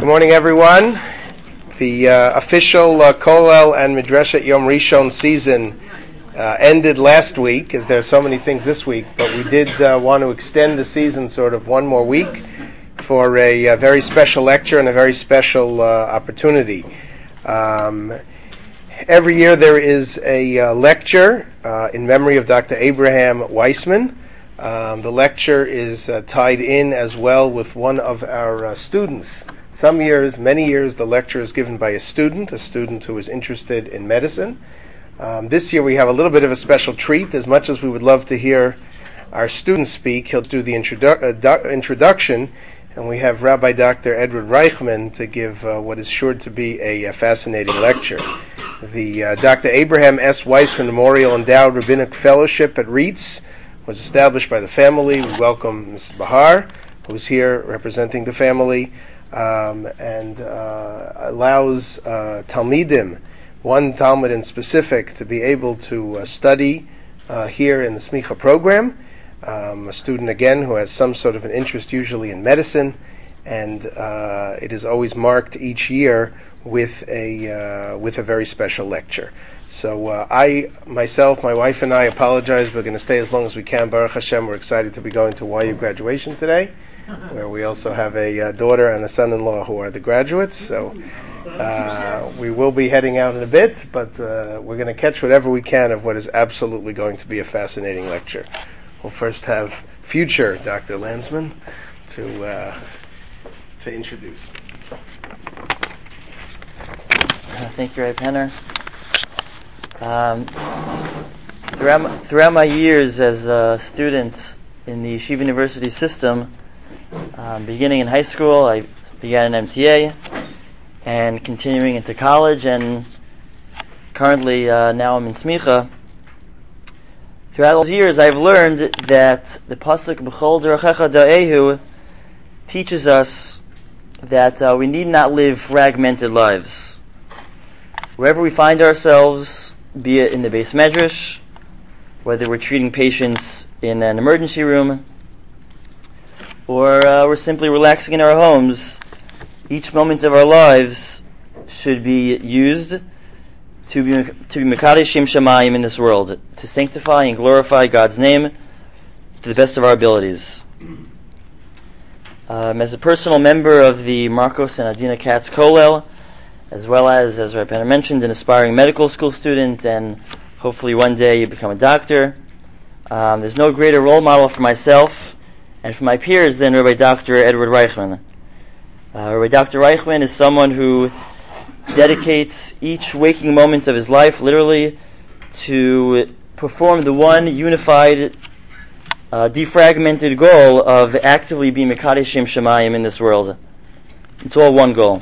Good morning, everyone. The official Kollel and Midreshet Yom Rishon season ended last week, as there are so many things this week, but we did want to extend the season sort of one more week for a very special lecture and a very special opportunity. Every year there is a lecture in memory of Dr. Abraham Weissman. The lecture is tied in as well with one of our students. Some years, many years, the lecture is given by a student who is interested in medicine. This year we have a little bit of a special treat. As much as we would love to hear our student speak, he'll do the introduction, and we have Rabbi Dr. Edward Reichman to give what is sure to be a fascinating lecture. The Dr. Abraham S. Weissman Memorial Endowed Rabbinic Fellowship at REITS was established by the family. We welcome Mrs. Bahar, who's here representing the family, and allows Talmidim, one Talmud in specific, to be able to study here in the Smicha program. A student, again, who has some sort of an interest usually in medicine, and it is always marked each year with a very special lecture. So I, myself, my wife and I apologize. We're going to stay as long as we can. Baruch Hashem, we're excited to be going to YU graduation today, where we also have a daughter and a son-in-law who are the graduates. So we will be heading out in a bit, but we're going to catch whatever we can of what is absolutely going to be a fascinating lecture. We'll first have future Dr. Landsman to introduce. Thank you, Ray Penner. Throughout my years as a student in the Yeshiva University system, beginning in high school, I began an MTA, and continuing into college, and currently now I'm in Smicha. Throughout those years, I've learned that the pasuk B'chol Derechecha Da'ehu teaches us that we need not live fragmented lives. Wherever we find ourselves, be it in the Beis Medrash, whether we're treating patients in an emergency room, or we're simply relaxing in our homes, each moment of our lives should be used to be Mekadesh Shem Shamayim in this world, to sanctify and glorify God's name to the best of our abilities. As a personal member of the Marcos and Adina Katz Kollel, as well as Rabbi Penner mentioned, an aspiring medical school student, and hopefully one day you become a doctor, there's no greater role model for myself and for my peers than Rabbi Dr. Edward Reichman. Rabbi Dr. Reichman is someone who dedicates each waking moment of his life, literally, to perform the one unified, defragmented goal of actively being Mekadesh Shem Shamayim in this world. It's all one goal.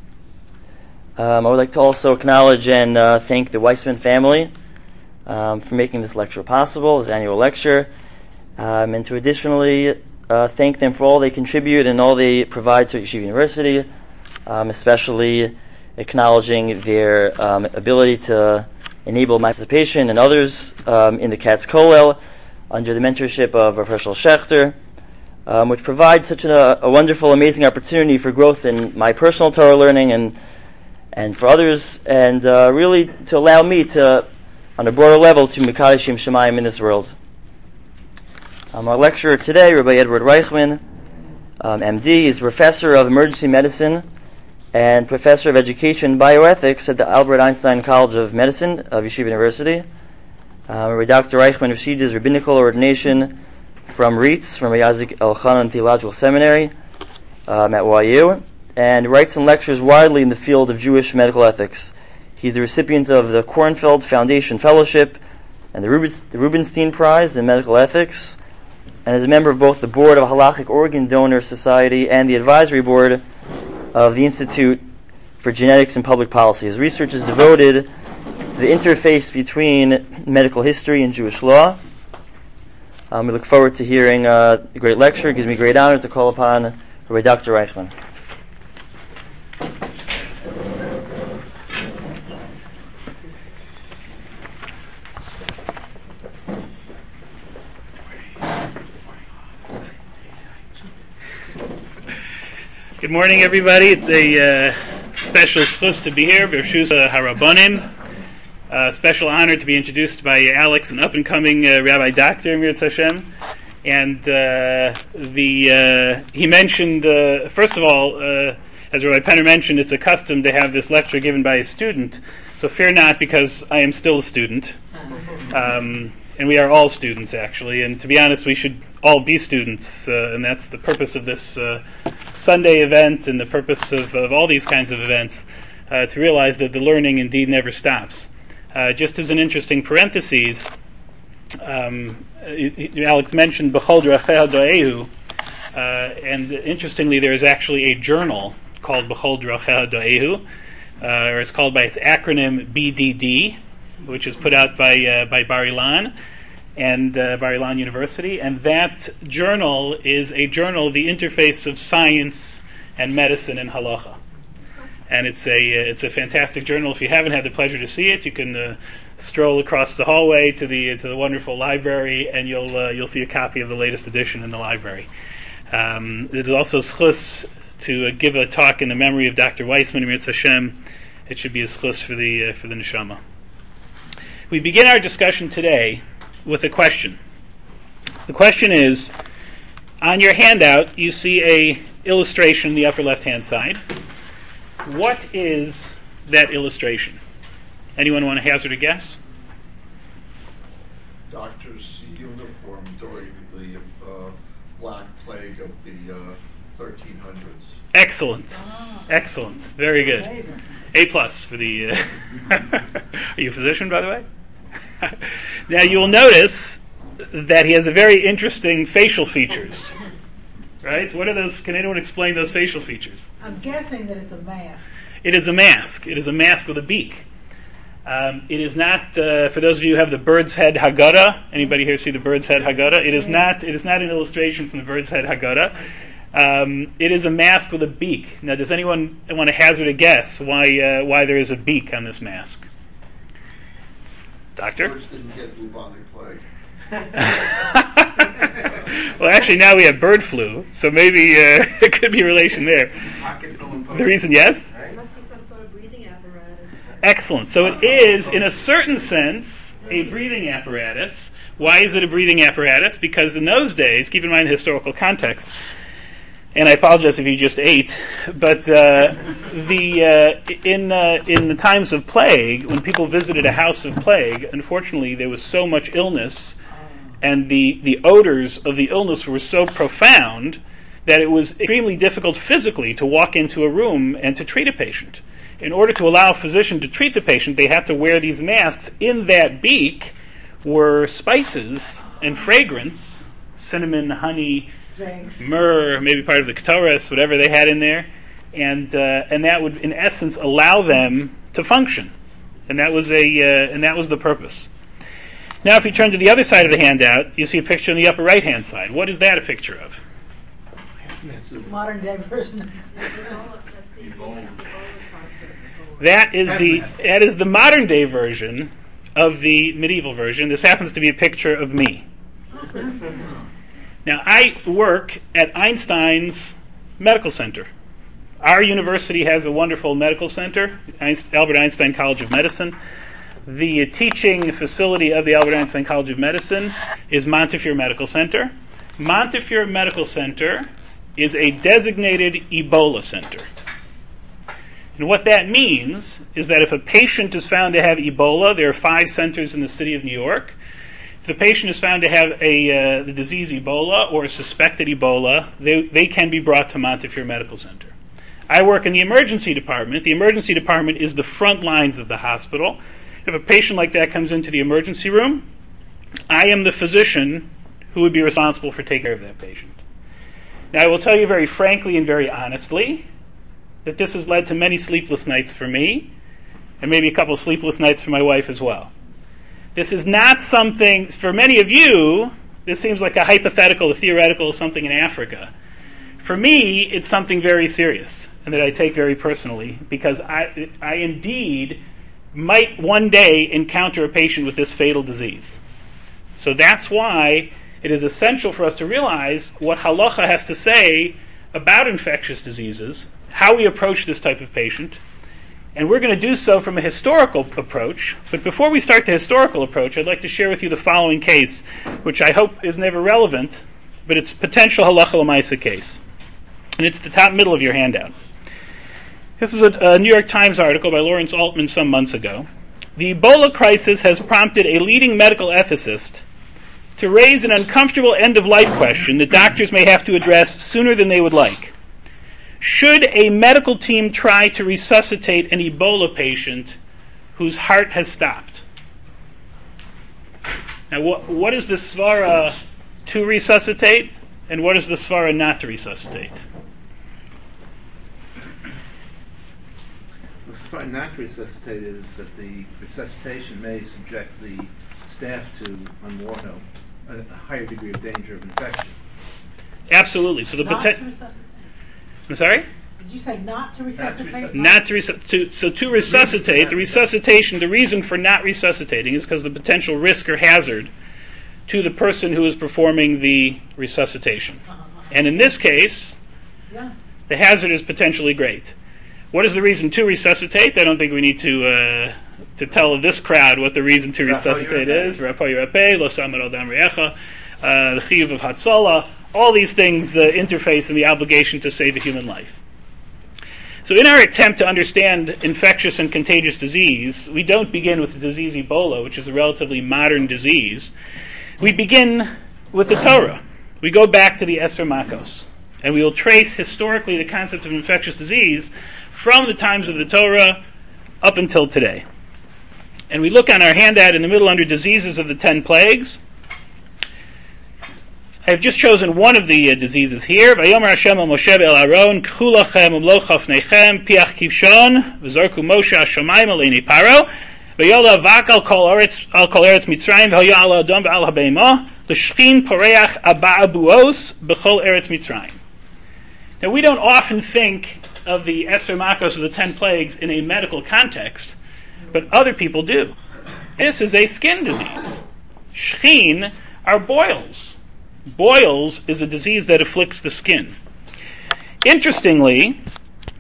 I would like to also acknowledge and thank the Weissman family for making this lecture possible, this annual lecture, and to additionally thank them for all they contribute and all they provide to Yeshiva University, especially acknowledging their ability to enable my participation and others in the Katz Kollel under the mentorship of Rav Hershel Schechter, which provides such a wonderful, amazing opportunity for growth in my personal Torah learning and for others, and really to allow me to, on a broader level, to Mekadesh Shem Shamayim in this world. Our lecturer today, Rabbi Edward Reichman, MD, is professor of emergency medicine and professor of education and bioethics at the Albert Einstein College of Medicine of Yeshiva University. Rabbi Dr. Reichman received his rabbinical ordination from REITS, from Yazik Elchanan Theological Seminary at YU, and writes and lectures widely in the field of Jewish medical ethics. He's the recipient of the Kornfeld Foundation Fellowship and the Rubenstein Prize in Medical Ethics, and is a member of both the Board of Halachic Organ Donor Society and the Advisory Board of the Institute for Genetics and Public Policy. His research is devoted to the interface between medical history and Jewish law. We look forward to hearing a great lecture. It gives me great honor to call upon Rabbi Dr. Reichman. Good morning, everybody. It's a special schus to be here. B'Rshus Harabonim. Special honor to be introduced by Alex, an up-and-coming Rabbi Doctor, Mirz Hashem. And he mentioned, first of all, as Rabbi Penner mentioned, it's a custom to have this lecture given by a student. So fear not, because I am still a student. And we are all students, actually. And to be honest, we should all be students. And that's the purpose of this Sunday event and the purpose of all these kinds of events, to realize that the learning indeed never stops. Just as an interesting parenthesis, Alex mentioned B'chol Drachei Do'ehu, and interestingly, there is actually a journal called B'chol Drachei Do'ehu, or it's called by its acronym BDD, which is put out by Bar Ilan and Bar Ilan University, and that journal is a journal of the interface of science and medicine and halacha. And it's a fantastic journal. If you haven't had the pleasure to see it, you can stroll across the hallway to the wonderful library, and you'll see a copy of the latest edition in the library. It is also schus to give a talk in the memory of Dr. Weissman, Mirz Hashem. It should be a schus for the neshama. We begin our discussion today with a question. The question is, on your handout, you see a illustration in the upper left-hand side. What is that illustration? Anyone want to hazard a guess? Doctor's uniform during the Black Plague of the 1300s. Excellent. Excellent. Very good. A+ for the... Are you a physician, by the way? Now, you will notice that he has a very interesting facial features. Right? What are those? Can anyone explain those facial features? I'm guessing that it's a mask. It is a mask. It is a mask with a beak. It is not, for those of you who have the Bird's Head Haggadah, anybody here see the Bird's Head Haggadah? It is not an illustration from the Bird's Head Haggadah. It is a mask with a beak. Now, does anyone want to hazard a guess why there is a beak on this mask? Doctor? Birds didn't get bubonic plague. Well, actually, now we have bird flu, so maybe it could be a relation there. The reason, yes? It must be some sort of breathing apparatus. Excellent. So it is, in a certain sense, a breathing apparatus. Why is it a breathing apparatus? Because in those days, keep in mind the historical context, and I apologize if you just ate, but in the times of plague, when people visited a house of plague, unfortunately there was so much illness, and the odors of the illness were so profound that it was extremely difficult physically to walk into a room and to treat a patient. In order to allow a physician to treat the patient, they had to wear these masks. In that beak were spices and fragrance, cinnamon, honey, Thanks. myrrh, maybe part of the ketores, whatever they had in there, and that would, in essence, allow them to function, and that was the purpose. Now, if you turn to the other side of the handout, you see a picture on the upper right-hand side. What is that a picture of? Modern day version. That is the modern day version of the medieval version. This happens to be a picture of me. Now, I work at Einstein's Medical Center. Our university has a wonderful medical center, Albert Einstein College of Medicine. The teaching facility of the Albert Einstein College of Medicine is Montefiore Medical Center. Montefiore Medical Center is a designated Ebola center. And what that means is that if a patient is found to have Ebola, there are 5 centers in the city of New York. If the patient is found to have the disease Ebola or a suspected Ebola, they can be brought to Montefiore Medical Center. I work in the emergency department. The emergency department is the front lines of the hospital. If a patient like that comes into the emergency room, I am the physician who would be responsible for taking care of that patient. Now, I will tell you very frankly and very honestly that this has led to many sleepless nights for me, and maybe a couple of sleepless nights for my wife as well. This is not something, for many of you, this seems like a hypothetical, a theoretical, something in Africa. For me, it's something very serious, and that I take very personally, because I indeed might one day encounter a patient with this fatal disease. So that's why it is essential for us to realize what halacha has to say about infectious diseases, how we approach this type of patient, and we're going to do so from a historical approach. But before we start the historical approach, I'd like to share with you the following case, which I hope is never relevant, but it's a potential halacha l'maisa case. And it's the top middle of your handout. This is a New York Times article by Lawrence Altman some months ago. The Ebola crisis has prompted a leading medical ethicist to raise an uncomfortable end-of-life question that doctors may have to address sooner than they would like. Should a medical team try to resuscitate an Ebola patient whose heart has stopped? Now, what is the svara to resuscitate, and what is the svara not to resuscitate? The svara not to resuscitate is that the resuscitation may subject the staff to a higher degree of danger of infection. Absolutely. So the Not to potential. resuscitate. I'm sorry? Did you say not to resuscitate? To resuscitate, the resuscitation, the reason for not resuscitating is because the potential risk or hazard to the person who is performing the resuscitation. And in this case, Yeah. the hazard is potentially great. What is the reason to resuscitate? I don't think we need to tell this crowd what the reason to resuscitate is. Rapo Yirapeh, Lo Samar Al Dam Re'echa, the Chiyuv of Hatzalah. All these things interface in the obligation to save a human life. So in our attempt to understand infectious and contagious disease, we don't begin with the disease Ebola, which is a relatively modern disease. We begin with the Torah. We go back to the Esser Makos, and we will trace historically the concept of infectious disease from the times of the Torah up until today. And we look on our handout in the middle under diseases of the 10 plagues. I've just chosen one of the diseases here. Vayomer Hashem al Moshe el Aaron, K'chu lachem umlo chafnechem, piach kivshon, v'zorku Moshe hashamayim aleini paro, v'yola vak al kol eretz Mitzrayim, v'hoya al adom v'al habeimah, l'shchin poreach aba'abuos b'chol eretz Mitzrayim. Now, we don't often think of the Esser Makos of the 10 plagues in a medical context, but other people do. This is a skin disease. Shchin are boils. Boils is a disease that afflicts the skin. Interestingly,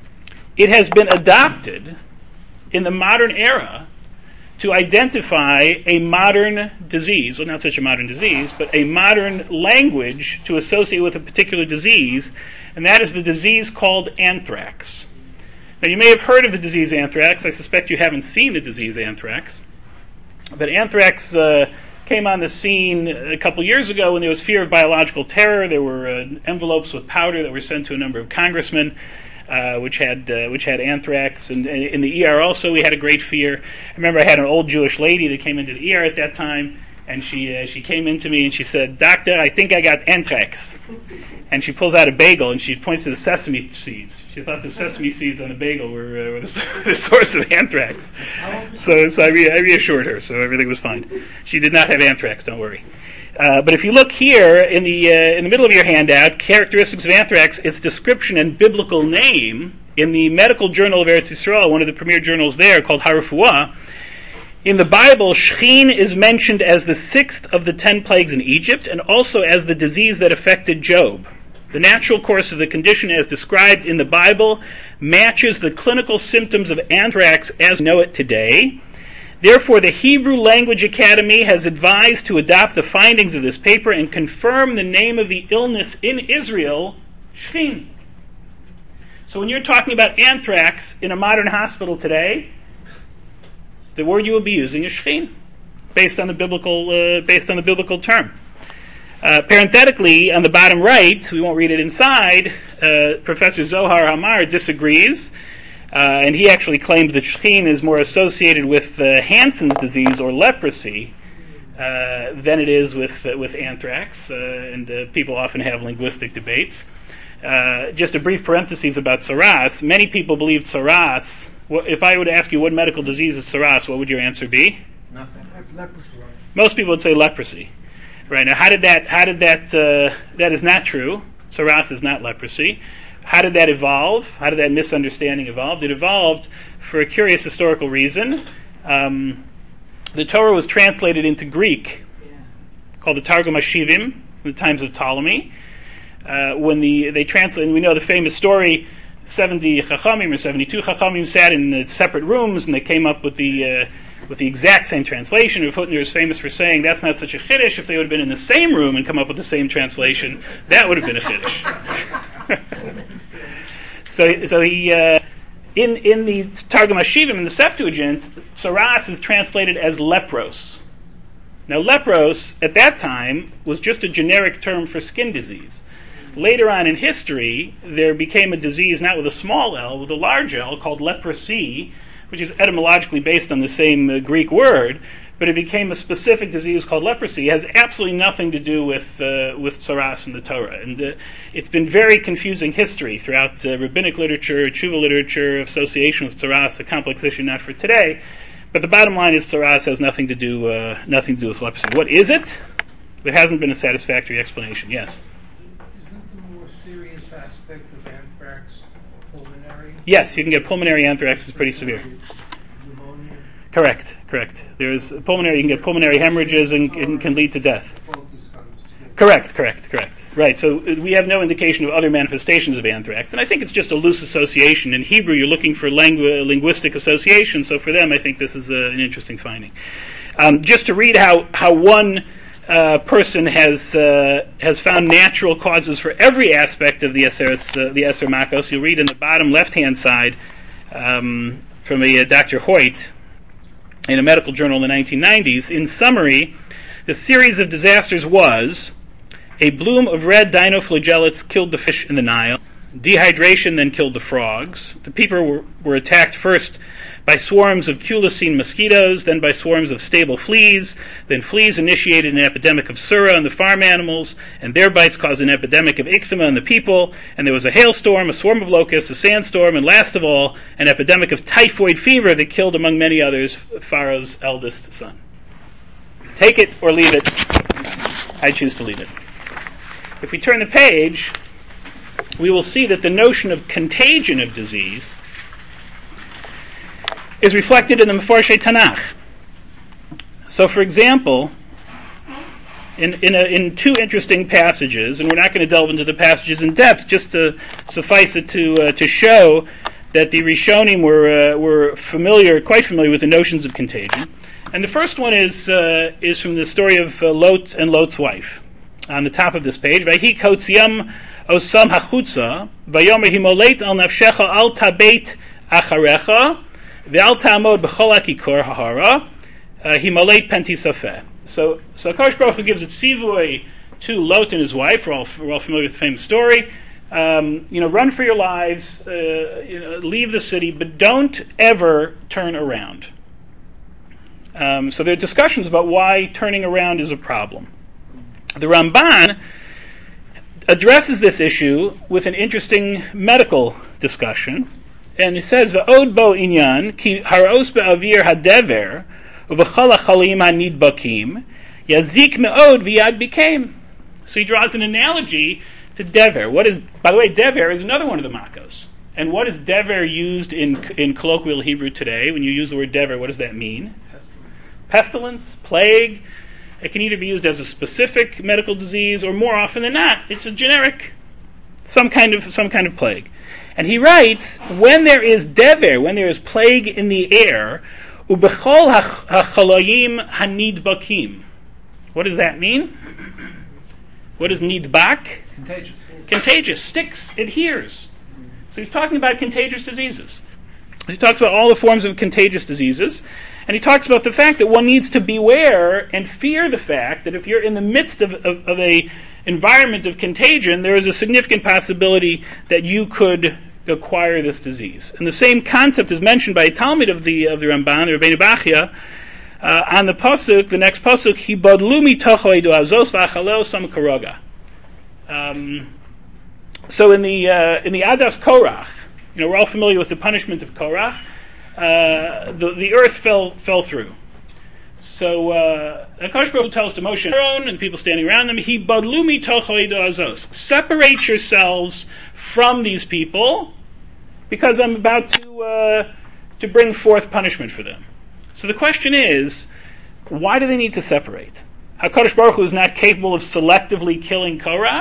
it has been adopted in the modern era to identify a modern disease, well, not such a modern disease, but a modern language to associate with a particular disease, and that is the disease called anthrax. Now, you may have heard of the disease anthrax. I suspect you haven't seen the disease anthrax. But anthrax came on the scene a couple years ago when there was fear of biological terror. There were envelopes with powder that were sent to a number of congressmen, which had anthrax. And in the ER also, we had a great fear. I remember I had an old Jewish lady that came into the ER at that time, and she came into me and she said, "Doctor, I think I got anthrax." And she pulls out a bagel and she points to the sesame seeds. She thought the sesame seeds on the bagel were the source of anthrax. So I reassured her, so everything was fine. She did not have anthrax, don't worry. But if you look here in the middle of your handout, characteristics of anthrax, its description and biblical name in the Medical Journal of Eretz Yisrael, one of the premier journals there, called Harefuah. In the Bible, Shchin is mentioned as the 6th of the 10 plagues in Egypt, and also as the disease that affected Job. The natural course of the condition as described in the Bible matches the clinical symptoms of anthrax as we know it today. Therefore, the Hebrew Language Academy has advised to adopt the findings of this paper and confirm the name of the illness in Israel, Shchin. So when you're talking about anthrax in a modern hospital today, the word you will be using is Shchin, based on the biblical term. Parenthetically, on the bottom right, we won't read it inside, Professor Zohar Hamar disagrees, and he actually claims that Shchin is more associated with Hansen's disease or leprosy than it is with anthrax, and people often have linguistic debates. Just a brief parenthesis about Saras. Many people believe Saras. If I would ask you what medical disease is Saras, what would your answer be? Nothing. Leprosy. Most people would say leprosy. Right, now that is not true. Saras is not leprosy. How did that evolve? How did that misunderstanding evolve? It evolved for a curious historical reason. The Torah was translated into Greek, called the Targum HaShivim, in the times of Ptolemy. when they translate, and we know the famous story, 70 Chachamim or 72 Chachamim sat in separate rooms, and they came up with the exact same translation. Rav Hutner is famous for saying that's not such a chiddush. If they would have been in the same room and come up with the same translation, that would have been a chiddush. So he in the Targum Hashivim in the Septuagint, Tsaras is translated as lepros. Now, lepros at that time was just a generic term for skin disease. Later on in history, there became a disease not with a small L, with a large L, called leprosy, which is etymologically based on the same Greek word, but it became a specific disease called leprosy. It has absolutely nothing to do with tsaras in the Torah. And it's been very confusing history throughout rabbinic literature, tshuva literature, association with tsaras, a complex issue not for today. But the bottom line is tsaras has nothing to do with leprosy. What is it? There hasn't been a satisfactory explanation. Yes? Isn't the more serious aspect of anthrax pulmonary? Yes, you can get pulmonary anthrax. It's pretty severe. Pneumonia? Correct. There's pulmonary. You can get pulmonary hemorrhages and can lead to death. Focus on the skin. Correct. Right. So we have no indication of other manifestations of anthrax, and I think it's just a loose association. In Hebrew, you're looking for linguistic association. So for them, I think this is an interesting finding. Just to read how one person has found natural causes for every aspect of the Eser Makos. You'll read in the bottom left-hand side from a Dr. Hoyt in a medical journal in the 1990s. In summary, the series of disasters was: a bloom of red dinoflagellates killed the fish in the Nile. Dehydration then killed the frogs. The people were attacked first by swarms of culisine mosquitoes, then by swarms of stable fleas. Then fleas initiated an epidemic of surra in the farm animals, and their bites caused an epidemic of ichthema in the people. And there was a hailstorm, a swarm of locusts, a sandstorm, and last of all, an epidemic of typhoid fever that killed, among many others, Pharaoh's eldest son. Take it or leave it. I choose to leave it. If we turn the page, we will see that the notion of contagion of disease is reflected in the Mefarshei Tanakh. So, for example, in two interesting passages, and we're not going to delve into the passages in depth, just to suffice it to show that the Rishonim were quite familiar with the notions of contagion. And the first one is from the story of Lot and Lot's wife. On the top of this page, Vayhi kotziam osam hachutza, vayomer himoleit al nafshecha al tabeit acharecha, ve'al ta'amod b'chol ha'kikor ha'hara, himoleit pentisafeh. So HaKadosh Baruch Hu gives it tzivui to Lot and his wife. We're all familiar with the famous story. Run for your lives, leave the city, but don't ever turn around. So there are discussions about why turning around is a problem. The Ramban addresses this issue with an interesting medical discussion, and he says, "V'od bo inyan ki haros be'avir hadever u'v'chol ha'chalim ha'nidbakim yazik me'od v'yad b'keim." So he draws an analogy to dever. By the way, dever is another one of the makos. And what is dever used in colloquial Hebrew today? When you use the word dever, what does that mean? Pestilence, plague. It can either be used as a specific medical disease, or more often than not, it's a generic, some kind of plague. And he writes, when there is dever, when there is plague in the air, ubechol ha'chalayim hanidbakim. What does that mean? What is nidbak? Contagious. Sticks, adheres. So he's talking about contagious diseases. He talks about all the forms of contagious diseases. And he talks about the fact that one needs to beware and fear the fact that if you're in the midst of a environment of contagion, there is a significant possibility that you could acquire this disease. And the same concept is mentioned by a Talmud of the Ramban, the Rabbeinu Bachya, on the pasuk, the next pasuk, Hibadlu mitocho edu azos v'achalo sam karoga. So in the Adas Korach, we're all familiar with the punishment of Korach. The earth fell through. So HaKadosh Baruch Hu tells to Moshe and Aaron and people standing around them, "Hi badlu mitocho edu azos." Separate yourselves from these people, because I'm about to bring forth punishment for them. So the question is, why do they need to separate? HaKadosh Baruch Hu is not capable of selectively killing Korach.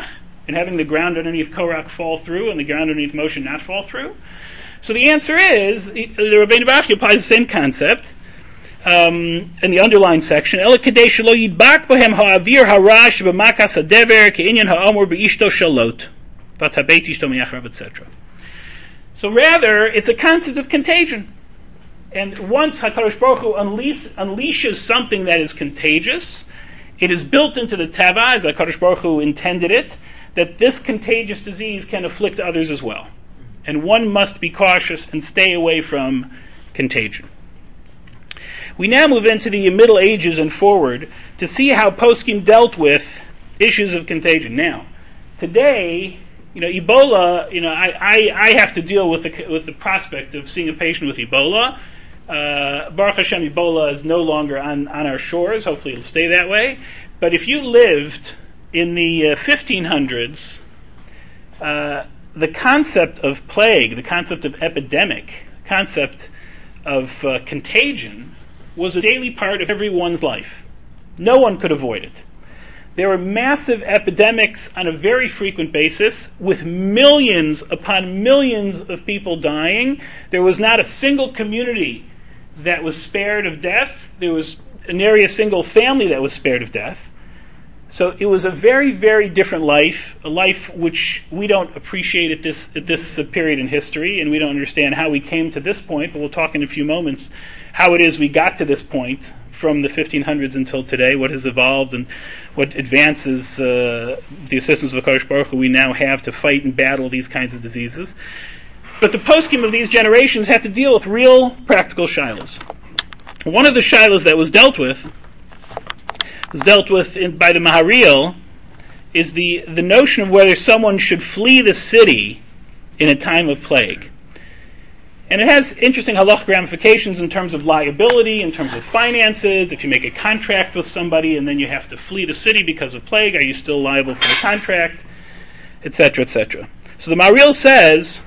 and having the ground underneath Korach fall through and the ground underneath Moshe not fall through? So the answer is, the Rabbeinu Bachya applies the same concept in the underlined section. Ela kadei shelo yidbak bohem ha'avir harash b'makas hadever ke'inyan ha'amur be'ishto shalot v'tabeit ishto meyachrav, etc. So rather, it's a concept of contagion. And once HaKadosh Baruch Hu unleashes something that is contagious, it is built into the teva, as HaKadosh Baruch Hu intended it, that this contagious disease can afflict others as well. And one must be cautious and stay away from contagion. We now move into the Middle Ages and forward to see how poskim dealt with issues of contagion. Now, today, Ebola, I have to deal with the prospect of seeing a patient with Ebola. Baruch Hashem, Ebola is no longer on our shores. Hopefully it'll stay that way. But if you lived in the 1500s, the concept of plague, the concept of epidemic, the concept of contagion was a daily part of everyone's life. No one could avoid it. There were massive epidemics on a very frequent basis, with millions upon millions of people dying. There was not a single community that was spared of death. There was nary a single family that was spared of death. So it was a very, very different life, a life which we don't appreciate at this period in history, and we don't understand how we came to this point, but we'll talk in a few moments how it is we got to this point from the 1500s until today, what has evolved and what advances, the assistance of the HaKadosh Baruch Hu, we now have to fight and battle these kinds of diseases. But the poskim of these generations had to deal with real practical shilas. One of the shilas that was dealt with by the Maharil is the notion of whether someone should flee the city in a time of plague. And it has interesting halachic ramifications in terms of liability, in terms of finances. If you make a contract with somebody and then you have to flee the city because of plague, are you still liable for the contract, etc., etc. So the Maharil says,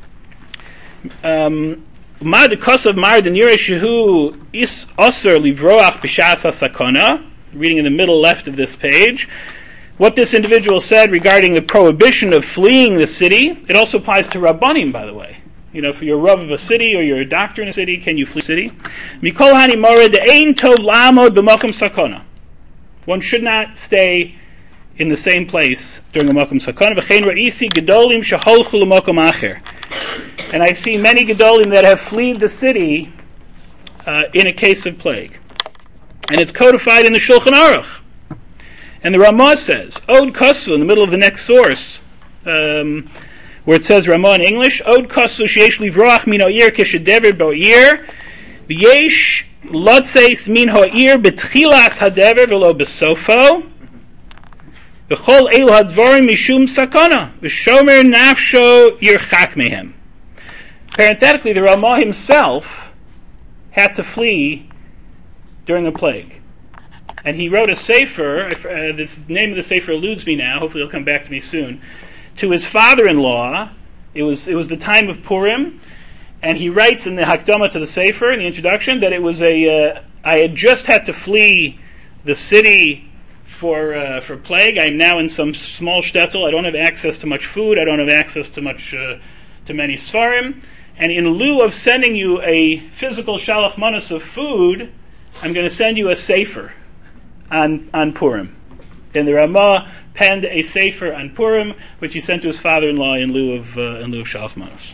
Ma de kosav mar de nira shehu is osir livroach b'shas hasakona, reading in the middle left of this page, what this individual said regarding the prohibition of fleeing the city. It also applies to Rabbanim, by the way. If you're a Rav of a city or you're a doctor in a city, can you flee the city? Mikol hani mored ein tov la'amod b'mokum sakona. One should not stay in the same place during a mokum sakona. V'chein ra'isi gedolim sheholchu l'mokum acher. And I've seen many gedolim that have fled the city in a case of plague. And it's codified in the Shulchan Aruch. And the Ramah says, Od Kosu, in the middle of the next source, where it says Ramah in English, Od Kosu sheyesh livroach min ha'ir keshedever bo'ir, v'yesh lotzeis min ha'ir betchilas hadever v'lo besofo, v'chol elu hadvorim mishum sakona, v'shomer nafsho yirchak mehem. Parenthetically, the Ramah himself had to flee during a plague. And he wrote a sefer, the name of the sefer eludes me now, hopefully it'll come back to me soon, to his father-in-law. It was the time of Purim, and he writes in the Hakdama to the sefer, in the introduction, that it was I had just had to flee the city for plague. I am now in some small shtetl. I don't have access to much food. I don't have access to many svarim. And in lieu of sending you a physical shalach manos of food, I'm going to send you a sefer on Purim. And the Ramah penned a sefer on Purim, which he sent to his father-in-law in lieu of shalach manos.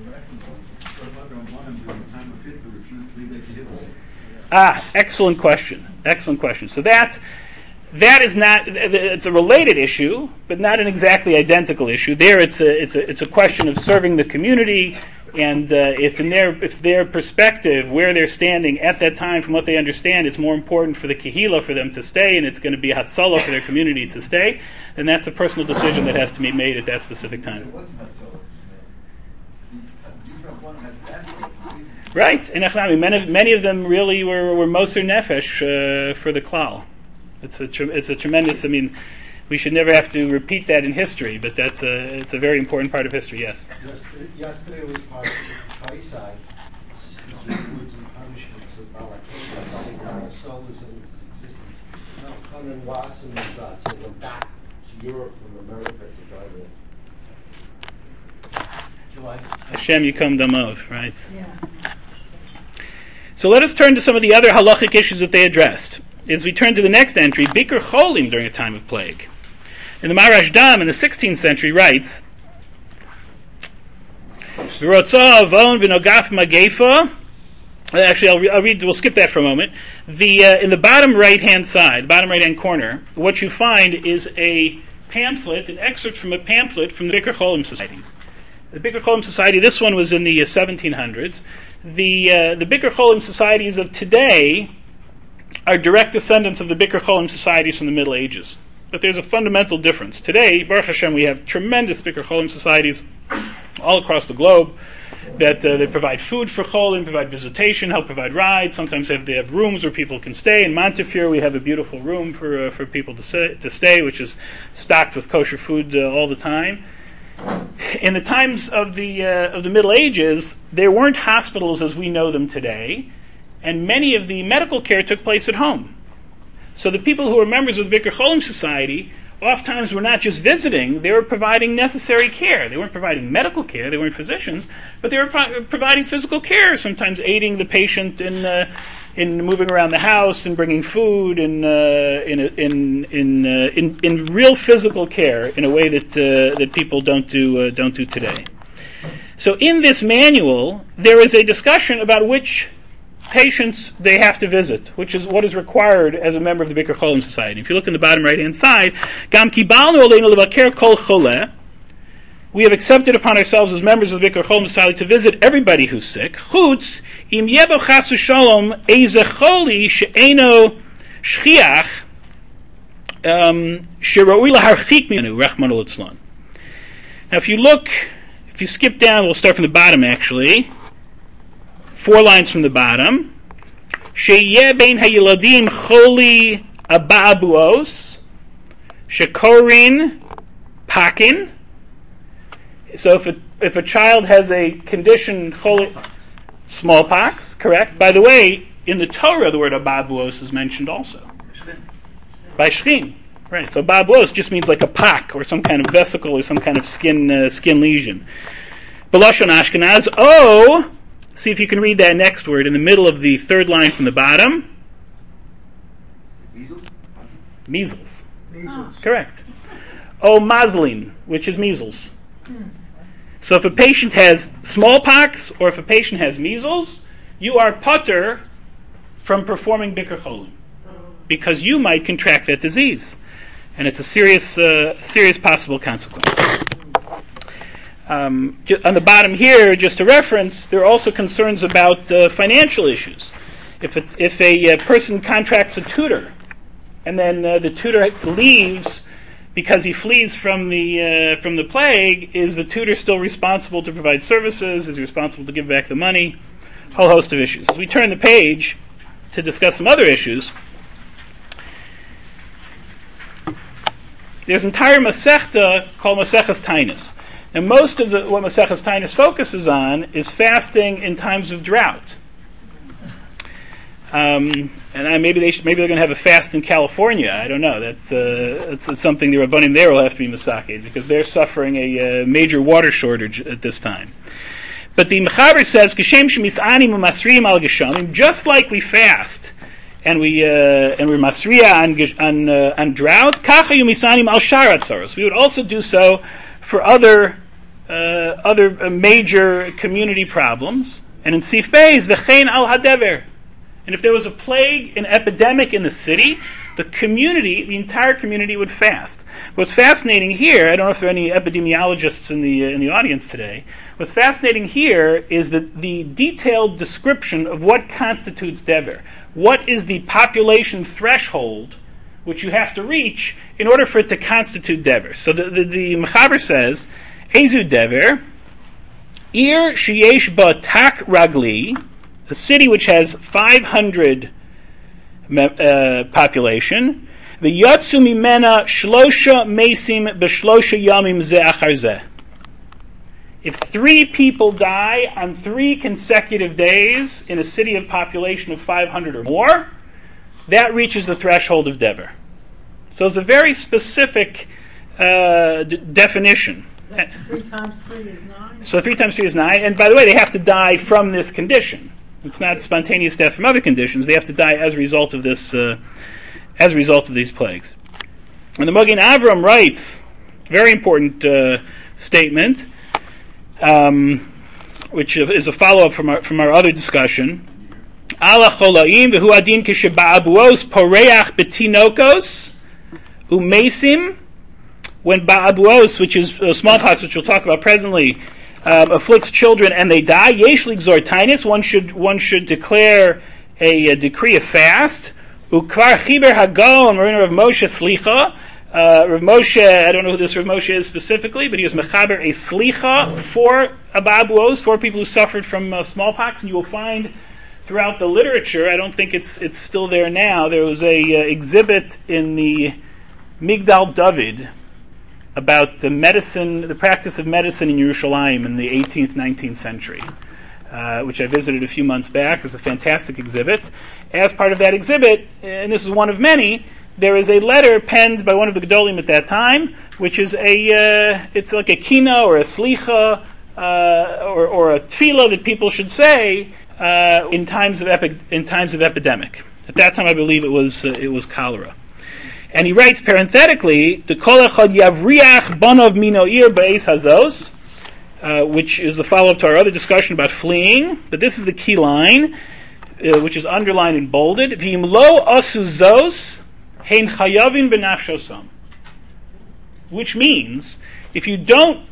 Excellent question. Excellent question. So that is not. It's a related issue, but not an exactly identical issue. There, it's a question of serving the community. And if their perspective, where they're standing at that time, from what they understand, it's more important for the kehila for them to stay, and it's going to be a hatzalah for their community to stay, then that's a personal decision that has to be made at that specific time. Right, and many of them really were moser nefesh for the klal. It's a tremendous. We should never have to repeat that in history, but it's a very important part of history. Yes. Yesterday was part of the Kaisai, rewards and punishments of Balakay, our soul is in existence. Now, Conan Wasson is so we're back to Europe from America to die there. July 16th. Hashem Yikom Damov, right? Yeah. So let us turn to some of the other halachic issues that they addressed. As we turn to the next entry, Bikur Cholim during a time of plague. And the Marash Dam in the 16th century writes, V'rotzah avon v'nogaf magefa. Actually, I'll read. We'll skip that for a moment. In the bottom right-hand side, bottom right-hand corner, what you find is a pamphlet, an excerpt from a pamphlet from the Bikur Cholim societies. The Bikur Cholim Society. This one was in the 1700s. The Bikur Cholim societies of today are direct descendants of the Bikur Cholim societies from the Middle Ages. But there's a fundamental difference. Today, Baruch Hashem, we have tremendous Bikur Cholim societies all across the globe that they provide food for Cholim, provide visitation, help provide rides. Sometimes they have rooms where people can stay. In Montefiore, we have a beautiful room for people to stay, which is stocked with kosher food all the time. In the times of the Middle Ages, there weren't hospitals as we know them today, and many of the medical care took place at home. So the people who were members of the Bikur Cholim Society oftentimes were not just visiting, they were providing necessary care. They weren't providing medical care, they weren't physicians, but they were providing physical care, sometimes aiding the patient in moving around the house and bringing food and in real physical care in a way that people don't do today. So in this manual, there is a discussion about which patients they have to visit, which is what is required as a member of the Bikur Cholim Society. If you look in the bottom right-hand side, Gam kibalnu aleinu levaker kol choleh, we have accepted upon ourselves as members of the Bikur Cholim Society to visit everybody who's sick. Chutz im yebo chas v'shalom eize choli she'eno shchiach she'roi laharchik minu rachmana litzlan. Now if you skip down, we'll start from the bottom actually. 4 lines from the bottom. Sheyeh bein hayeladim choli ababuos shekorin pakin. So if a child has a condition, smallpox, correct? By the way, in the Torah, the word ababuos is mentioned also. By Shrin. Right. So ababuos just means like a pock or some kind of vesicle or some kind of skin lesion. B'lashon Ashkenaz, see if you can read that next word in the middle of the 3rd line from the bottom. Measles. Correct. Maslin, which is measles. So if a patient has smallpox or if a patient has measles, you are patur from performing Bikur Cholim because you might contract that disease, and it's a serious possible consequence. On the bottom here, just a reference, there are also concerns about financial issues. If a person contracts a tutor, and then the tutor leaves because he flees from the plague, is the tutor still responsible to provide services? Is he responsible to give back the money? A whole host of issues. As we turn the page to discuss some other issues, there's an entire Masechta called Maseches Tainus. And most of what Maseches Tainus focuses on is fasting in times of drought. And maybe they're going to have a fast in California. I don't know. That's something the Rabbanim there will have to be masaked because they're suffering a major water shortage at this time. But the Mechaber says, "Kishem shemis'anim u'masriim al geshamim," just like we fast and we're masriya on drought, kacha yumisanim al sharat tzaros. We would also do so for other major community problems. And in Sif Bey is the chen al hadever. And if there was a plague, an epidemic in the city, the entire community would fast. What's fascinating here, I don't know if there are any epidemiologists in the audience today. What's fascinating here is that the detailed description of what constitutes dever. What is the population threshold which you have to reach in order for it to constitute dever? So the Mechaber says, Ezu dever, ir sheyesh ba tak ragli, a city which has 500 population, the yatsu mimena shlosha mesim b'shlosha yamim ze achar ze. If 3 people die on 3 consecutive days in a city of population of 500 or more, that reaches the threshold of dever. So it's a very specific definition. Is that 3 times 3 is 9? So 3 times 3 is 9, and by the way, they have to die from this condition. It's not spontaneous death from other conditions. They have to die as a result of this, as a result of these plagues. And the Magen Avram writes, very important statement, which is a follow-up from our other discussion. Ala cholaim v'hu adin k'sheba'abuos poreach betinokos umesim. When ba'abuos, which is smallpox, which we'll talk about presently, afflicts children and they die, yesh ligzor tainis, one should declare a decree of fast. Ukvar chiber hagon, Marina Rav Moshe slicha. Rav Moshe, I don't know who this Rav Moshe is specifically, but he was mechaber a slicha for ba'abuos, for people who suffered from smallpox, and you will find throughout the literature, I don't think it's still there now, there was a exhibit in the Migdal David about the practice of medicine in Yerushalayim in the 18th, 19th century, which I visited a few months back. It was a fantastic exhibit. As part of that exhibit, and this is one of many, there is a letter penned by one of the Gedolim at that time, which is it's like a kina or a slicha or a tefillah that people should say in times of epidemic. At that time, I believe it was cholera. And he writes parenthetically, "The kol echad yavriach banov mino ir beis hazos," which is the follow-up to our other discussion about fleeing. But this is the key line, which is underlined and bolded. V'im lo asuzos hein chayavin benafshosam, which means if you don't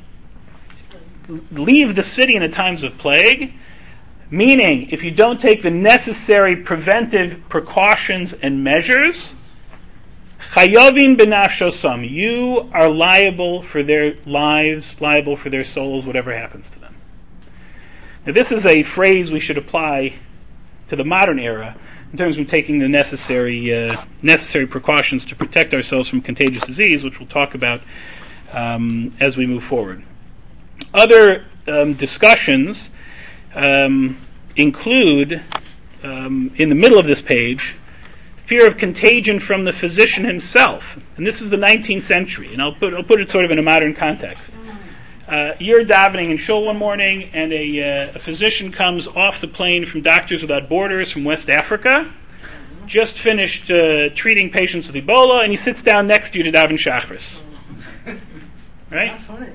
leave the city in the times of plague, meaning if you don't take the necessary preventive precautions and measures, chayavin benafshosam, you are liable for their lives, liable for their souls, whatever happens to them. Now, this is a phrase we should apply to the modern era in terms of taking the necessary precautions to protect ourselves from contagious disease, which we'll talk about as we move forward. Other discussions include, in the middle of this page, fear of contagion from the physician himself. And this is the 19th century, and I'll put it sort of in a modern context. You're davening in shul one morning, and a physician comes off the plane from Doctors Without Borders from West Africa, just finished treating patients with Ebola, and he sits down next to you to daven Shachris. Right?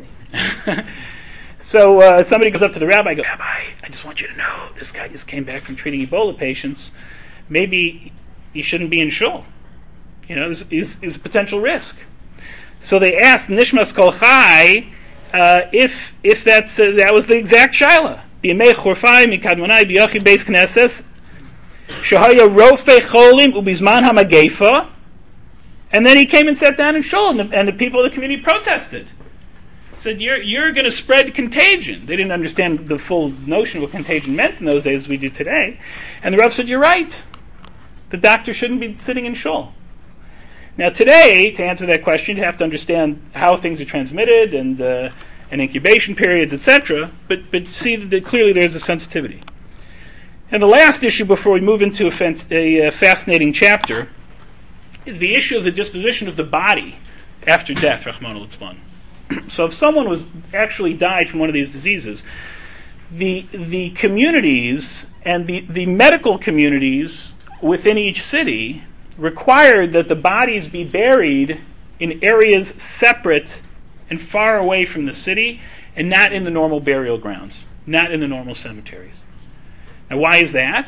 So somebody goes up to the rabbi and goes, "Rabbi, I just want you to know, this guy just came back from treating Ebola patients. Maybe he shouldn't be in shul. You know, is a potential risk." So they asked Nishmas Kol Chai if that was the exact shaila. B'yamei chorfai mikadmonai b'yachid beis knesses shehaya rofei cholim ubizman hamagefa, and then he came and sat down in shul, and the people of the community protested. Said, you're going to spread contagion. They didn't understand the full notion of what contagion meant in those days as we do today. And the Rav said, you're right. The doctor shouldn't be sitting in shul. Now today, to answer that question, you have to understand how things are transmitted and incubation periods, etc. But see that clearly there's a sensitivity. And the last issue before we move into a fascinating chapter is the issue of the disposition of the body after death, Rahman al-Islam. So if someone was actually died from one of these diseases, the communities and the medical communities within each city required that the bodies be buried in areas separate and far away from the city and not in the normal burial grounds, not in the normal cemeteries. Now why is that?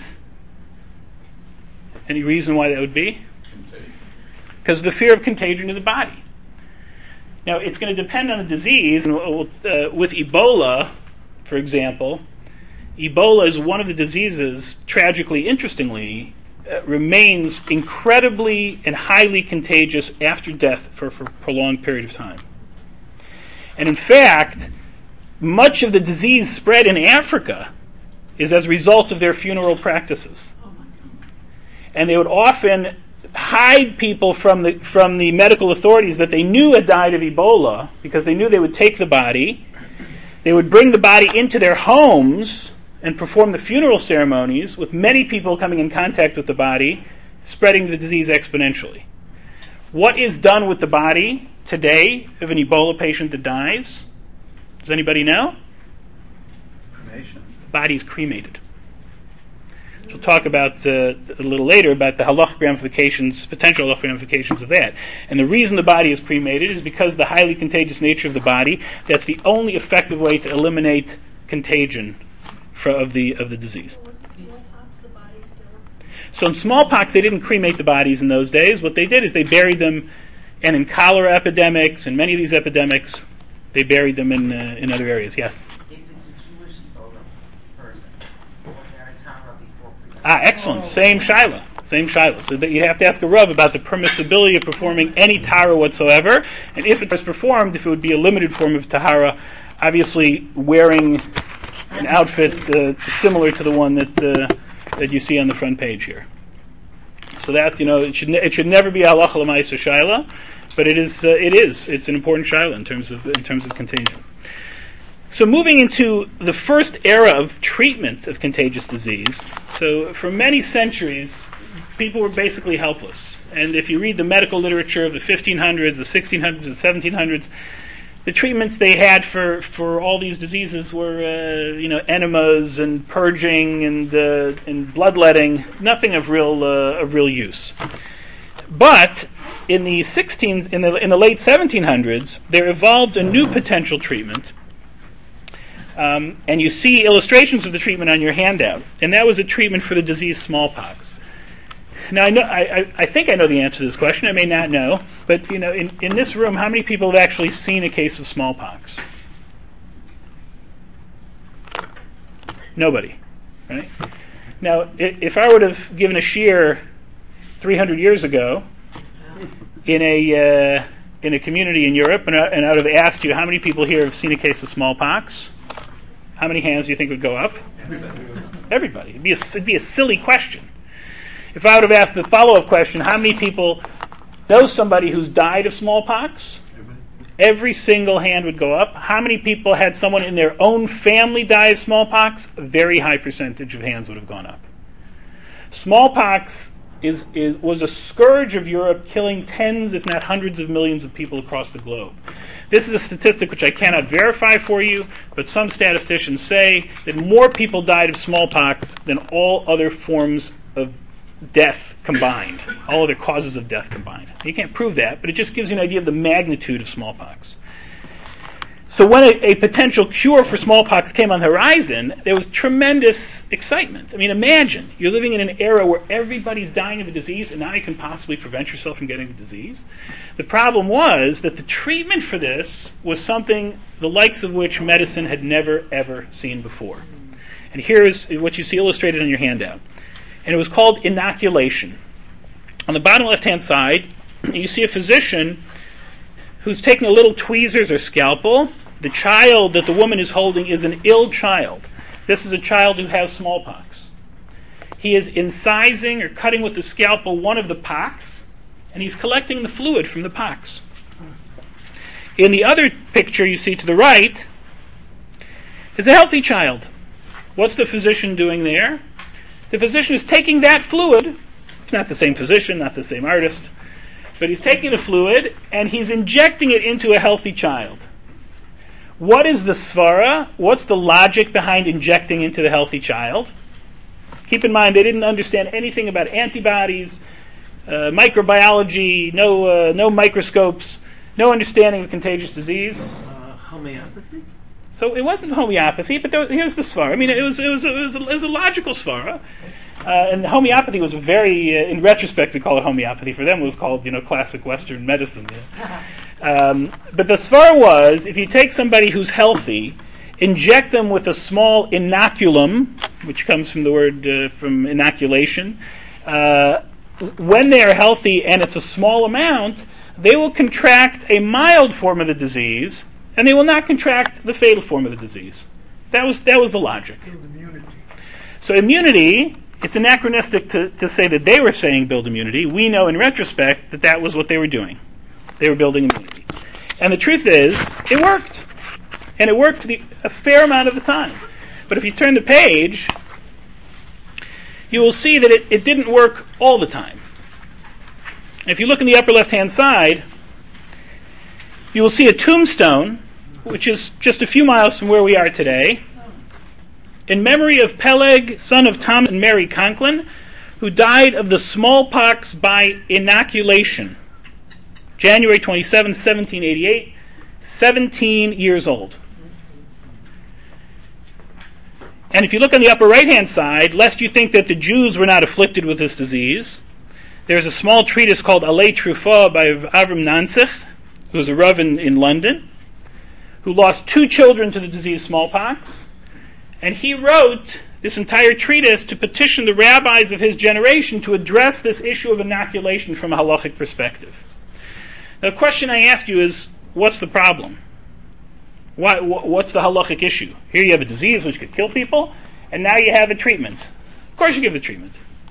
Any reason why that would be? Because of the fear of contagion to the body. Now, it's going to depend on the disease. With Ebola, for example, Ebola is one of the diseases, tragically, interestingly, remains incredibly and highly contagious after death for a prolonged period of time. And in fact, much of the disease spread in Africa is as a result of their funeral practices. And they would often hide people from the medical authorities that they knew had died of Ebola, because they knew they would take the body. They would bring the body into their homes and perform the funeral ceremonies, with many people coming in contact with the body, spreading the disease exponentially. What is done with the body today of an Ebola patient that dies? Does anybody know? Cremation. The body is cremated. We'll talk about a little later about the halachic ramifications, potential halachic ramifications of that. And the reason the body is cremated is because of the highly contagious nature of the body. That's the only effective way to eliminate contagion of the disease. Was the smallpox the body still? So in smallpox, they didn't cremate the bodies in those days. What they did is they buried them, and in cholera epidemics and many of these epidemics, they buried them in other areas. Yes? If it's a Jewish Ebola person, or they're a Tara before pre- Excellent. Same Shaila. So that you have to ask a Rav about the permissibility of performing any Tahara whatsoever, and if it was performed, if it would be a limited form of Tahara, obviously wearing an outfit similar to the one that you see on the front page here. So that, it should never be halacha l'maisa shaila, but it is. It's an important shaila in terms of contagion. So moving into the first era of treatment of contagious disease. So for many centuries, people were basically helpless. And if you read the medical literature of the 1500s, the 1600s, the 1700s, the treatments they had for all these diseases were, enemas and purging and bloodletting, nothing of real use. But in the in the late 1700s, there evolved a new potential treatment, and you see illustrations of the treatment on your handout, and that was a treatment for the disease smallpox. Now, I think I know the answer to this question. I may not know, but in this room, how many people have actually seen a case of smallpox? Nobody, right? Now, if I would have given a shiur 300 years ago in a community in Europe, and I would have asked you how many people here have seen a case of smallpox, how many hands do you think would go up? Everybody. It'd be a silly question. If I would have asked the follow-up question, how many people know somebody who's died of smallpox? Every single hand would go up. How many people had someone in their own family die of smallpox? A very high percentage of hands would have gone up. Smallpox was a scourge of Europe, killing tens, if not hundreds of millions of people across the globe. This is a statistic which I cannot verify for you, but some statisticians say that more people died of smallpox than all other forms of death combined, all other causes of death combined. You can't prove that, but it just gives you an idea of the magnitude of smallpox. So when a potential cure for smallpox came on the horizon, there was tremendous excitement. I mean, imagine, you're living in an era where everybody's dying of a disease, and now you can possibly prevent yourself from getting the disease. The problem was that the treatment for this was something the likes of which medicine had never, ever seen before. And here is what you see illustrated on your handout. And it was called inoculation. On the bottom left-hand side, you see a physician who's taking a little tweezers or scalpel. The child that the woman is holding is an ill child. This is a child who has smallpox. He is incising or cutting with the scalpel one of the pocks, and he's collecting the fluid from the pocks. In the other picture you see to the right is a healthy child. What's the physician doing there? The physician is taking that fluid. It's not the same physician, not the same artist, but he's taking the fluid and he's injecting it into a healthy child. What is the svara? What's the logic behind injecting into the healthy child? Keep in mind, they didn't understand anything about antibodies, microbiology, no microscopes, no understanding of contagious disease. Homeopathy? So it wasn't homeopathy, but here's the svara. I mean, it was a logical svara. And homeopathy was very, in retrospect, we call it homeopathy. For them, it was called, classic Western medicine. But the svara was, if you take somebody who's healthy, inject them with a small inoculum, which comes from the word from inoculation. When they are healthy and it's a small amount, they will contract a mild form of the disease, and they will not contract the fatal form of the disease. That was the logic. Immunity. So immunity, it's anachronistic to say that they were saying build immunity. We know in retrospect that that was what they were doing. They were building immunity. And the truth is, it worked. And it worked a fair amount of the time. But if you turn the page, you will see that it didn't work all the time. If you look in the upper left-hand side, you will see a tombstone, which is just a few miles from where we are today, in memory of Peleg, son of Tom and Mary Conklin, who died of the smallpox by inoculation, January 27, 1788, 17 years old. And if you look on the upper right-hand side, lest you think that the Jews were not afflicted with this disease, there's a small treatise called Alei Trufa by Avram Nansich, who was a Rav in London, who lost 2 children to the disease smallpox, and he wrote this entire treatise to petition the rabbis of his generation to address this issue of inoculation from a halachic perspective. Now, the question I ask you is, what's the problem? What's the halachic issue? Here you have a disease which could kill people, and now you have a treatment. Of course you give the treatment.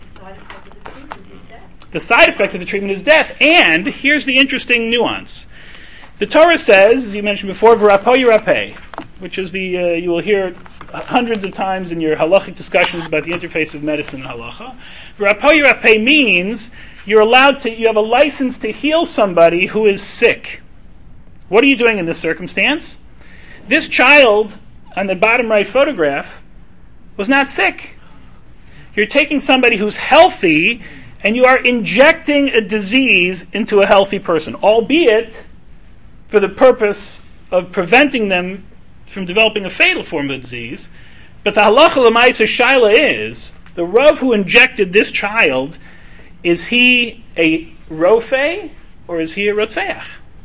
The side effect of the treatment is death. And here's the interesting nuance. The Torah says, as you mentioned before, v'rapo yirapeh, which is you will hear hundreds of times in your halachic discussions about the interface of medicine and halacha. V'rapo yirapeh means you have a license to heal somebody who is sick. What are you doing in this circumstance? This child on the bottom right photograph was not sick. You're taking somebody who's healthy and you are injecting a disease into a healthy person, albeit for the purpose of preventing them from developing a fatal form of the disease. But the halacha l'maisa shaila is, the Rav who injected this child, is he a rofei or is he a rotzeach?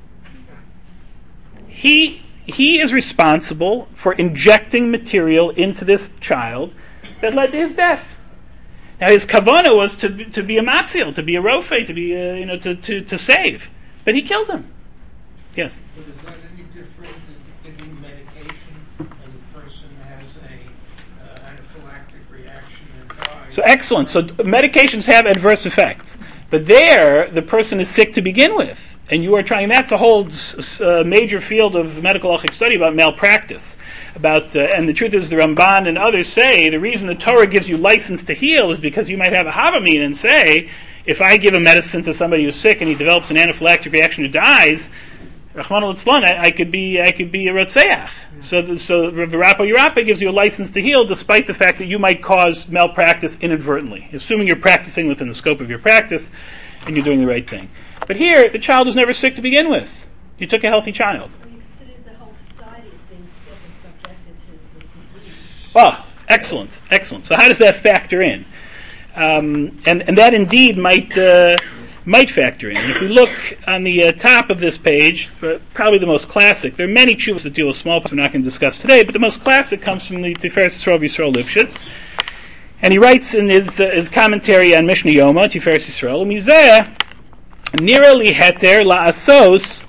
He is responsible for injecting material into this child that led to his death. Now his kavanah was to be a matzil, to be a rofei, to be to save, but he killed him. Yes. But is that any different than giving medication and the person has a anaphylactic reaction and dies? So excellent. So medications have adverse effects, but there the person is sick to begin with, and you are trying. That's a whole major field of medical halachic study about malpractice. And the truth is, the Ramban and others say the reason the Torah gives you license to heal is because you might have a Havamin and say, if I give a medicine to somebody who's sick and he develops an anaphylactic reaction who dies, Rahman al-Itzlan, I could be a Rotzeach. So V'rapo Yirapeh gives you a license to heal, despite the fact that you might cause malpractice inadvertently, assuming you're practicing within the scope of your practice and you're doing the right thing. But here, the child was never sick to begin with. You took a healthy child. Well, you consider the whole society as being sick and subjected to the disease. Oh, excellent. So how does that factor in? And that indeed might factor in. And if we look on the top of this page, probably the most classic, there are many tshuvos that deal with smallpox we're not going to discuss today, but the most classic comes from the Tiferes Yisrael Yisrael Lifshitz. And he writes in his commentary on Mishnah Yoma, Tiferes Yisrael, Mizeh, Nira li heter la'asos,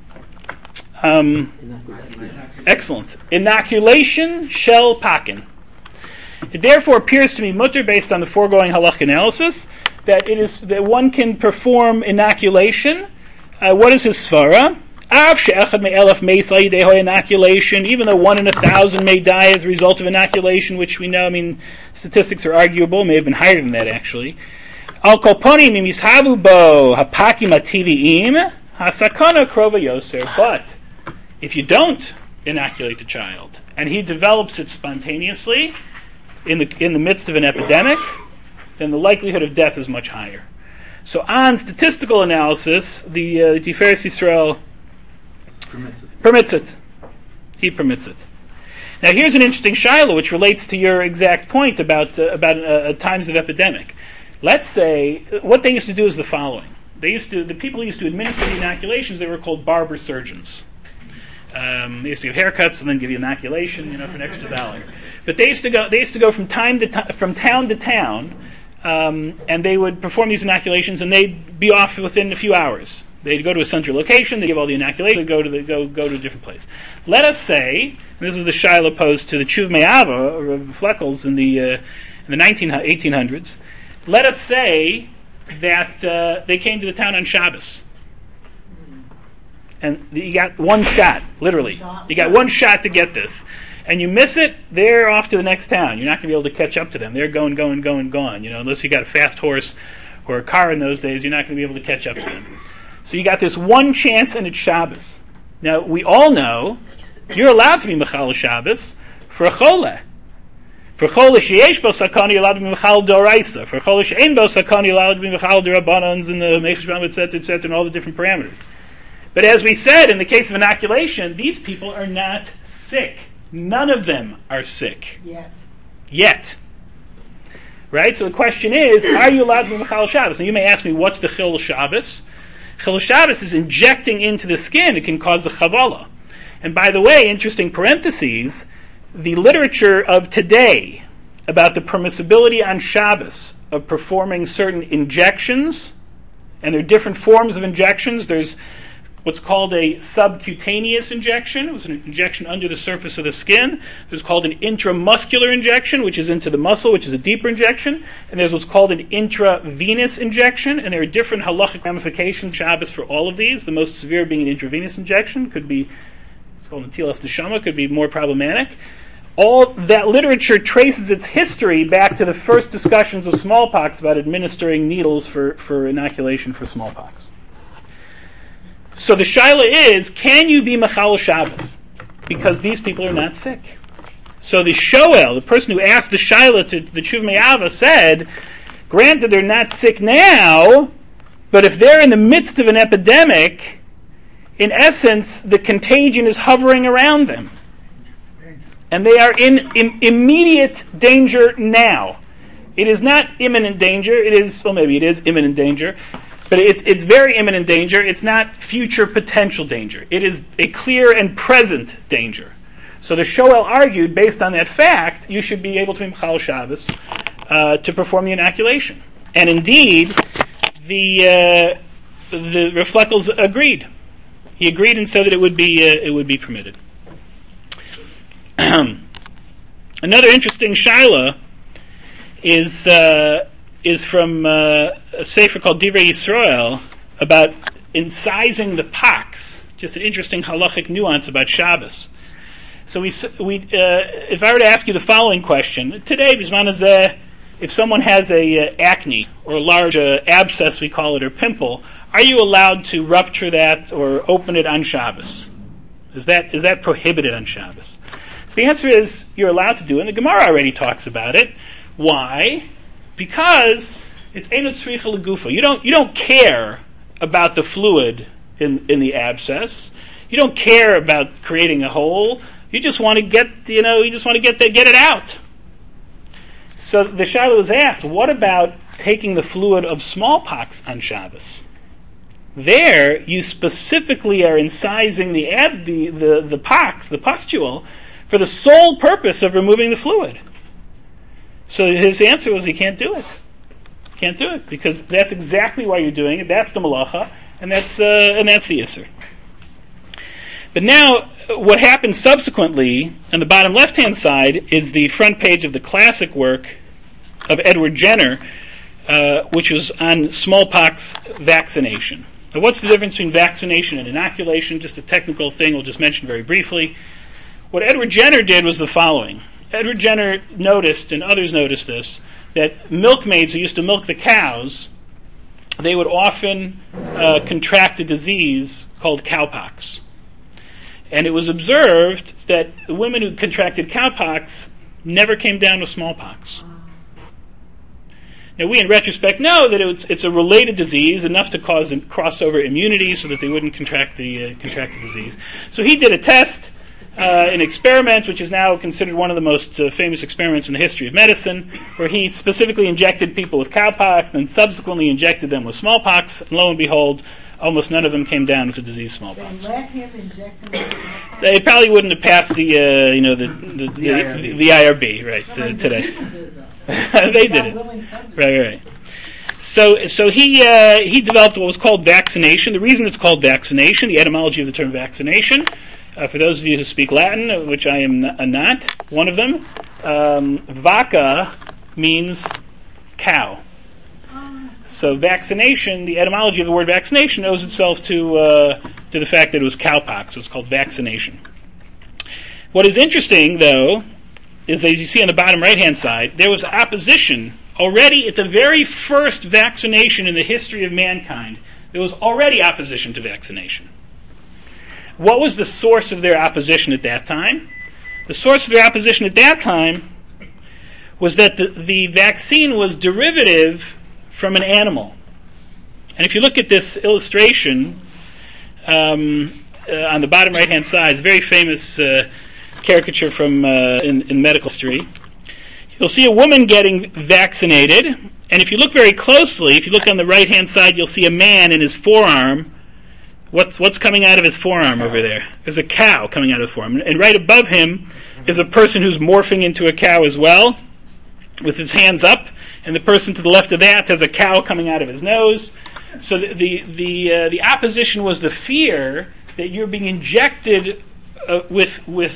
excellent, inoculation shel pakin. It therefore appears to me mutter, based on the foregoing halachic analysis, that one can perform inoculation. What is his svara? Av she'echad me'elef meis la'yidei inoculation, even though 1 in 1,000 may die as a result of inoculation, which we know, statistics are arguable, may have been higher than that actually. Al kolponim im yishavu bo hapakim ativiim hasakana krova yoser. But if you don't inoculate the child and he develops it spontaneously in the midst of an epidemic, then the likelihood of death is much higher. So on statistical analysis, the Tiferes Yisrael permits it. He permits it. Now here's an interesting shiloh which relates to your exact point about times of epidemic. Let's say what they used to do is the following. The people who used to administer the inoculations, they were called barber surgeons. They used to give haircuts and then give you inoculation, for an extra $1. But they used to go from town to town, and they would perform these inoculations, and they'd be off within a few hours. They'd go to a central location, they give all the inoculation, they'd go to a different place. Let us say, and this is the shiloh posed to the Tshuv Me'ava, or Fleckles in the 1800s. Let us say that they came to the town on Shabbos. And you got one shot, literally. You got one shot to get this. And you miss it, they're off to the next town. You're not going to be able to catch up to them. They're going. Unless you got a fast horse or a car in those days, you're not going to be able to catch up to them. So you got this one chance and it's Shabbos. Now, we all know you're allowed to be Mechal Shabbos for a Chole. For Chole sheyesh bo sakana, you're allowed to be Mechal Doraisa. For Chole she'ein bo sakana, you're allowed to be Mechal D'Rabbanans and the Meichesh Bam, etc., and all the different parameters. But as we said, in the case of inoculation, these people are not sick. None of them are sick. Yet. Right? So the question is, are you allowed to be Mechal Shabbos? And you may ask me, what's the Chil Shabbos? Chil Shabbos is injecting into the skin. It can cause a chavala. And by the way, interesting parentheses, the literature of today about the permissibility on Shabbos of performing certain injections, and there are different forms of injections. There's what's called a subcutaneous injection. It was an injection under the surface of the skin. There's called an intramuscular injection, which is into the muscle, which is a deeper injection. And there's what's called an intravenous injection. And there are different halachic ramifications, Shabbos, for all of these. The most severe being an intravenous injection. Could be, it's called Netilas Neshama, could be more problematic. All that literature traces its history back to the first discussions of smallpox about administering needles for inoculation for smallpox. So the shaila is, can you be Mechal Shabbos? Because these people are not sick. So the shoel, the person who asked the shaila to the Tshuva Me'ava, said, granted they're not sick now, but if they're in the midst of an epidemic, in essence, the contagion is hovering around them. And they are in immediate danger now. It is not imminent danger. It is, well, maybe it is imminent danger. But it's very imminent danger. It's not future potential danger. It is a clear and present danger. So the Shoel argued, based on that fact, you should be able to be Mechal Shabbos to perform the inoculation. And indeed, the Refleckels agreed. He agreed and said that it would be permitted. Another interesting shaila is from a sefer called Divrei Yisrael about incising the pox. Just an interesting halachic nuance about Shabbos. So if I were to ask you the following question today, if someone has a acne or a large abscess, we call it, or pimple, are you allowed to rupture that or open it on Shabbos? Is that prohibited on Shabbos? So the answer is you're allowed to do it, and the Gemara already talks about it. Why? Because it's Einot Tzricha L'Gufa. You don't care about the fluid in the abscess. You don't care about creating a hole. You just want to get it out. So the shaila was asked, what about taking the fluid of smallpox on Shabbos? There, you specifically are incising the pox, the pustule, for the sole purpose of removing the fluid. So his answer was he can't do it. Can't do it because that's exactly why you're doing it. That's the malacha, and that's the Isser. But now, what happens subsequently on the bottom left-hand side is the front page of the classic work of Edward Jenner, which was on smallpox vaccination. Now, what's the difference between vaccination and inoculation? Just a technical thing we'll just mention very briefly. What Edward Jenner did was the following. Edward Jenner noticed, and others noticed this, that milkmaids who used to milk the cows, they would often contract a disease called cowpox. And it was observed that the women who contracted cowpox never came down with smallpox. Now, we in retrospect know that it's a related disease, enough to cause crossover immunity so that they wouldn't contract the disease. So he did a test, an experiment, which is now considered one of the most famous experiments in the history of medicine, where he specifically injected people with cowpox, and then subsequently injected them with smallpox, and lo and behold, almost none of them came down with the disease smallpox. They let him inject them with smallpox? So it probably wouldn't have passed the IRB right today. They did it. Right. So he developed what was called vaccination. The reason it's called vaccination, the etymology of the term vaccination, for those of you who speak Latin, which I am not one of them, vaca means cow. So vaccination, the etymology of the word vaccination owes itself to the fact that it was cowpox, so it's called vaccination. What is interesting, though, is that as you see on the bottom right-hand side, there was opposition already at the very first vaccination in the history of mankind. There was already opposition to vaccination. what was the source of their opposition at that time? The source of their opposition at that time was that the vaccine was derivative from an animal. And if you look at this illustration on the bottom right-hand side, it's a very famous caricature from in medical history. You'll see a woman getting vaccinated, and if you look very closely, if you look on the right-hand side, you'll see a man in his forearm. What's coming out of his forearm over there? There's a cow coming out of his forearm. And right above him is a person who's morphing into a cow as well, with his hands up, and the person to the left of that has a cow coming out of his nose. So the opposition was the fear that you're being injected with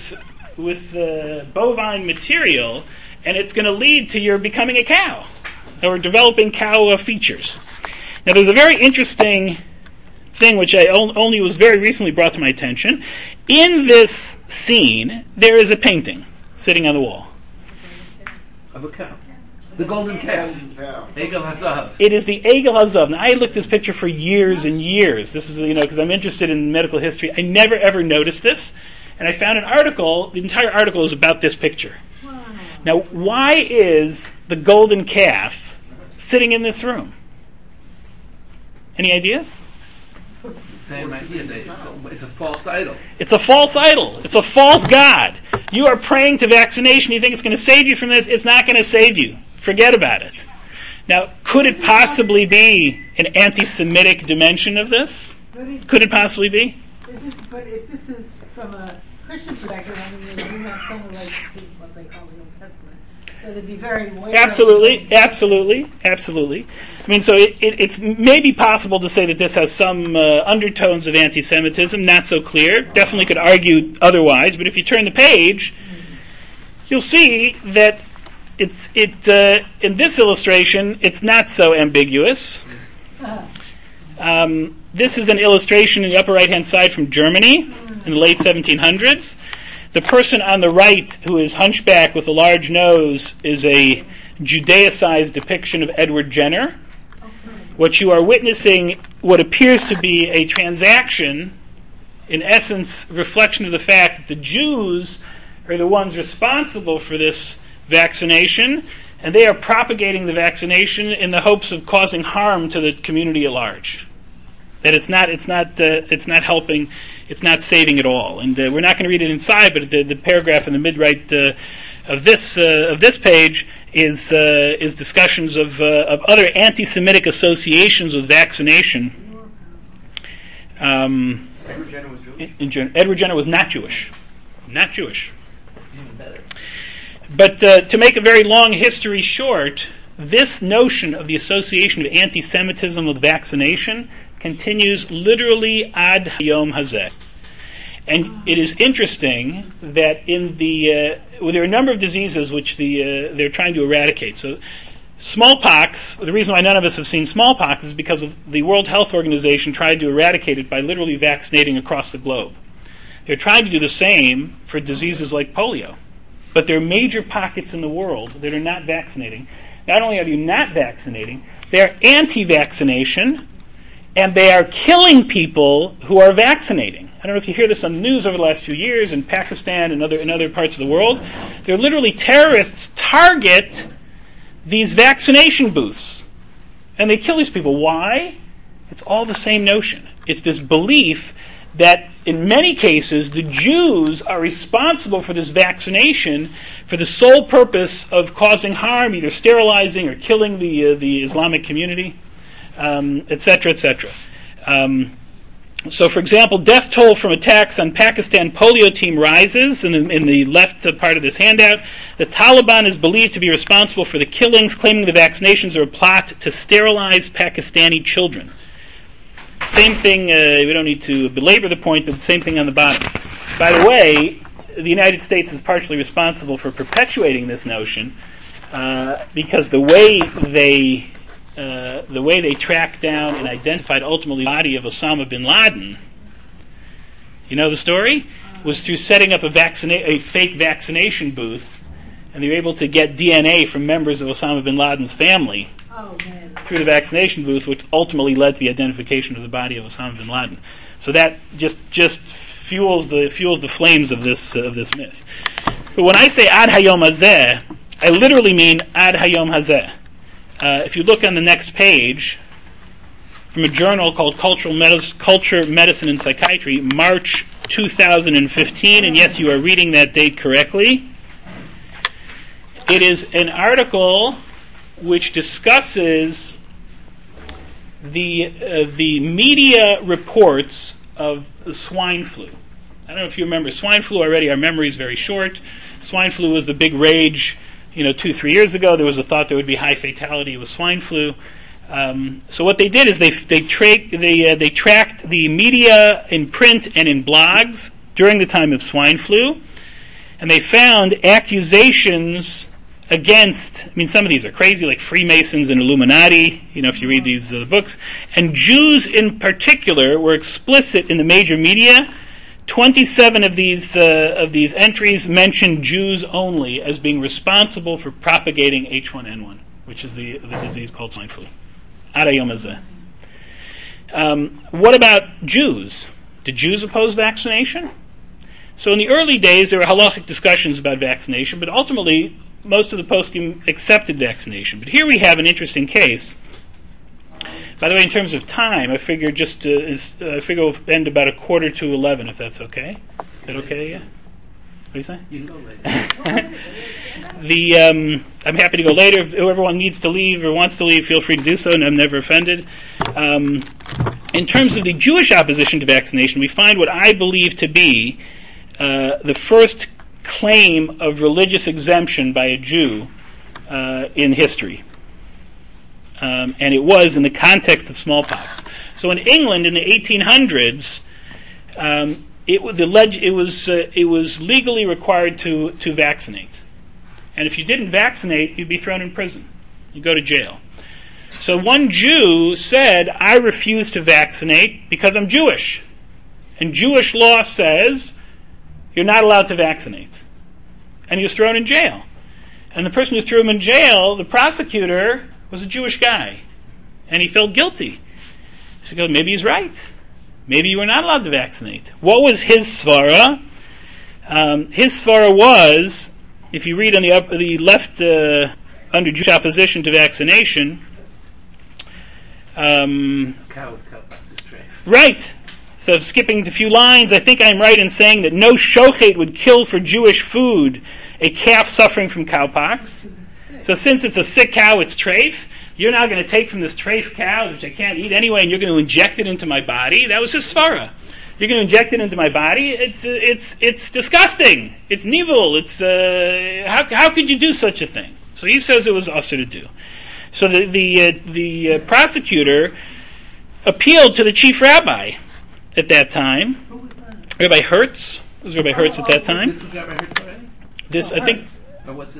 bovine material, and it's going to lead to your becoming a cow or developing cow features. Now, there's a very interesting thing which I only was very recently brought to my attention. In this scene, there is a painting sitting on the wall. Of a cow. The golden calf. Egel Hazav. It is the Egel Hazav. Now, I looked at this picture for years and years. This is, because I'm interested in medical history. I never ever noticed this. And I found an article, the entire article is about this picture. Wow. Now, why is the golden calf sitting in this room? Any ideas? Same idea. It's a false idol. It's a false idol. It's a false god. You are praying to vaccination. You think it's going to save you from this. It's not going to save you. Forget about it. Now, could it possibly be an anti-Semitic dimension of this? Could it possibly be? But if this is from a Christian perspective, I mean, you have someone like what they call the Old Testament. So they'd be very aware. Absolutely. I mean, so it's maybe possible to say that this has some undertones of anti-Semitism. Not so clear. Definitely could argue otherwise. But if you turn the page, you'll see that in this illustration, it's not so ambiguous. This is an illustration in the upper right-hand side from Germany in the late 1700s. The person on the right, who is hunchback with a large nose, is a Judaicized depiction of Edward Jenner. What you are witnessing, what appears to be a transaction, in essence, reflection of the fact that the Jews are the ones responsible for this vaccination, and they are propagating the vaccination in the hopes of causing harm to the community at large. That it's not helping, it's not saving at all. And we're not going to read it inside, but the paragraph in the mid-right of this page is discussions of other anti-Semitic associations with vaccination. Edward Jenner was Jewish? Edward Jenner was not Jewish. Not Jewish. Even better. But to make a very long history short, this notion of the association of anti-Semitism with vaccination continues literally ad yom hazeh. And it is interesting that in there are a number of diseases which they're trying to eradicate. So smallpox, the reason why none of us have seen smallpox is because of the World Health Organization tried to eradicate it by literally vaccinating across the globe. They're trying to do the same for diseases like polio. But there are major pockets in the world that are not vaccinating. Not only are you not vaccinating, they're anti-vaccination, and they are killing people who are vaccinating. I don't know if you hear this on the news over the last few years in Pakistan and other parts of the world. They're literally terrorists target these vaccination booths, and they kill these people. Why? It's all the same notion. It's this belief that in many cases the Jews are responsible for this vaccination for the sole purpose of causing harm, either sterilizing or killing the Islamic community, etc., etc. So, for example, death toll from attacks on Pakistan polio team rises. In the left part of this handout, the Taliban is believed to be responsible for the killings, claiming the vaccinations are a plot to sterilize Pakistani children. Same thing, we don't need to belabor the point, but the same thing on the bottom. By the way, the United States is partially responsible for perpetuating this notion because the way they tracked down and identified ultimately the body of Osama bin Laden, you know the story, was through setting up a fake vaccination booth, and they were able to get DNA from members of Osama bin Laden's family through the vaccination booth, which ultimately led to the identification of the body of Osama bin Laden. So that just fuels the flames of this myth. But when I say ad hayom hazeh, I literally mean ad hayom hazeh. If you look on the next page, from a journal called Culture, Medicine, and Psychiatry, March 2015, and yes, you are reading that date correctly. It is an article which discusses the media reports of the swine flu. I don't know if you remember swine flu already. Our memory is very short. Swine flu was the big rage, 2-3 years ago. There was a thought there would be high fatality with swine flu. So what they did is they tracked the media in print and in blogs during the time of swine flu, and they found accusations against, some of these are crazy, like Freemasons and Illuminati, if you read these books, and Jews in particular were explicit in the major media. 27 of these entries mention Jews only as being responsible for propagating H1N1, which is the disease called swine flu. Ad hayom hazeh. What about Jews? Did Jews oppose vaccination? So in the early days, there were halachic discussions about vaccination, but ultimately, most of the poskim accepted vaccination. But here we have an interesting case. By the way, in terms of time, I figure we'll end about 11:15, if that's okay. Is that okay? Yeah. What do you say? You can go later. I'm happy to go later. If whoever needs to leave or wants to leave, feel free to do so, and I'm never offended. In terms of the Jewish opposition to vaccination, we find what I believe to be the first claim of religious exemption by a Jew in history. And it was in the context of smallpox. So in England in the 1800s, it was legally required to vaccinate. And if you didn't vaccinate, you'd be thrown in prison. You'd go to jail. So one Jew said, I refuse to vaccinate because I'm Jewish. And Jewish law says you're not allowed to vaccinate. And he was thrown in jail. And the person who threw him in jail, the prosecutor, was a Jewish guy. And he felt guilty. So he goes, maybe he's right. Maybe you were not allowed to vaccinate. What was his svara? His svara was, if you read on the left under Jewish opposition to vaccination, right. So skipping a few lines, I think I'm right in saying that no shochet would kill for Jewish food a calf suffering from cowpox. So since it's a sick cow, it's treif. You're now going to take from this treif cow, which I can't eat anyway, and you're going to inject it into my body. That was his svara. You're going to inject it into my body. It's disgusting. It's nivul. It's how could you do such a thing? So he says it was usher to do. So the prosecutor appealed to the chief rabbi at that time. Who was that? Rabbi Hertz. It was Rabbi Hertz at that time. This was Rabbi Hertz already? This, I think, Or what's it?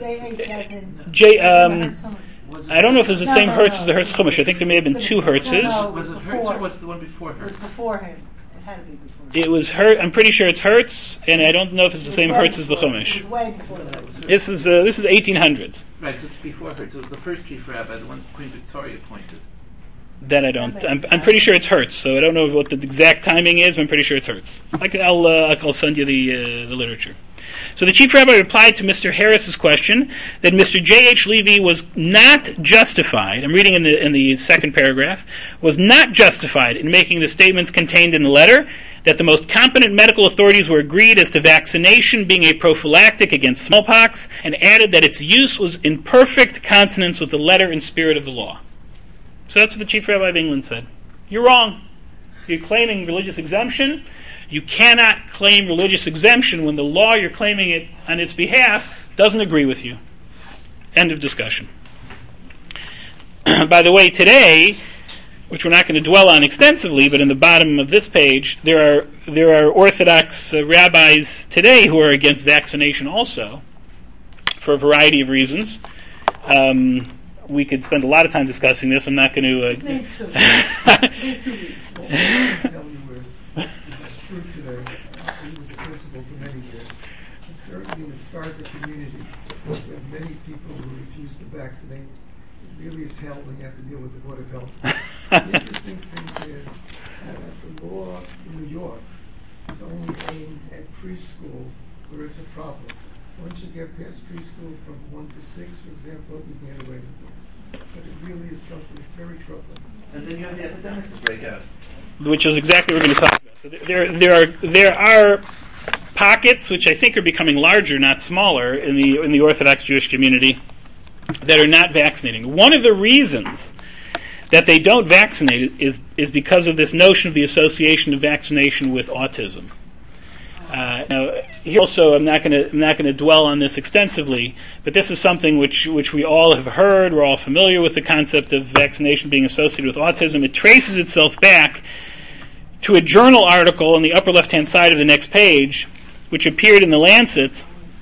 I don't know if it's the same Hertz as the Hertz Chumash. I think there may have been two Hertzes. No, Was it Hertz or was the one before It was Hertz? before him. It had to be before him. It was I'm pretty sure it's Hertz, and I don't know if it's the same Hertz as the It Chumash. was way before that. This is 1800s. Right, so it's before Hertz. It was the first chief rabbi, the one Queen Victoria appointed. That I don't. I'm pretty sure it's Hertz, so I don't know what the exact timing is, but I'm pretty sure it's Hertz. I'll send you the literature. So the chief rabbi replied to Mr. Harris's question that Mr. J.H. Levy was not justified, I'm reading in the second paragraph, was not justified in making the statements contained in the letter, that the most competent medical authorities were agreed as to vaccination being a prophylactic against smallpox, and added that its use was in perfect consonance with the letter and spirit of the law. So that's what the chief rabbi of England said. You're wrong. You're claiming religious exemption. You cannot claim religious exemption when the law you're claiming it on its behalf doesn't agree with you. End of discussion. By the way, today, which we're not going to dwell on extensively, but in the bottom of this page, there are Orthodox rabbis today who are against vaccination also, for a variety of reasons. We could spend a lot of time discussing this. I'm not going to... Name two. True today. He was a principal for many years. And certainly in the Sparta community, we have many people who refuse to vaccinate. It really is hell when you have to deal with the Board of Health. The interesting thing is that the law in New York is only aimed at preschool, where it's a problem. Once you get past preschool from 1 to 6, for example, you can get away with it. But it really is something that's very troubling. And then you have the epidemics that break out. Which is exactly what we're going to talk about. So there are pockets which I think are becoming larger, not smaller, in the Orthodox Jewish community that are not vaccinating. One of the reasons that they don't vaccinate is because of this notion of the association of vaccination with autism. Now, here also, I'm not going to dwell on this extensively, but this is something which we all have heard. We're all familiar with the concept of vaccination being associated with autism. It traces itself back to a journal article on the upper left-hand side of the next page, which appeared in the Lancet.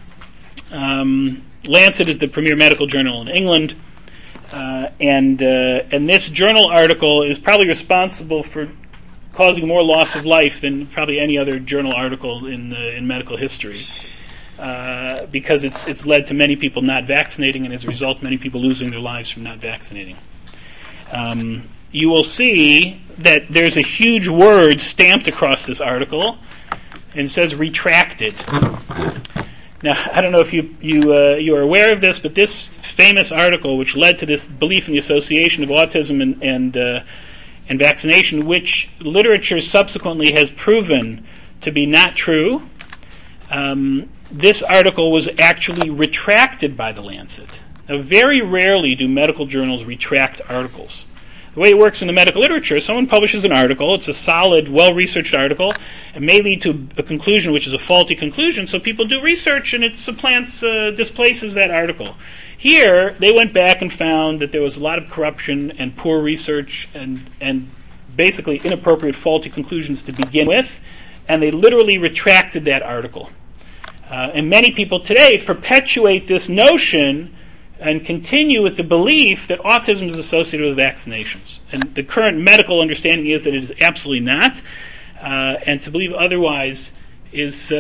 Lancet is the premier medical journal in England, and this journal article is probably responsible for causing more loss of life than probably any other journal article in medical history, because it's led to many people not vaccinating, and as a result, many people losing their lives from not vaccinating. You will see that there's a huge word stamped across this article, and it says retracted. Now, I don't know if you are aware of this, but this famous article, which led to this belief in the association of autism and vaccination, which literature subsequently has proven to be not true, this article was actually retracted by the Lancet. Now, very rarely do medical journals retract articles. The way it works in the medical literature, someone publishes an article, it's a solid, well-researched article, it may lead to a conclusion which is a faulty conclusion, so people do research and it displaces that article. Here, they went back and found that there was a lot of corruption and poor research and basically inappropriate, faulty conclusions to begin with, and they literally retracted that article. And many people today perpetuate this notion and continue with the belief that autism is associated with vaccinations. And the current medical understanding is that it is absolutely not, and to believe otherwise shows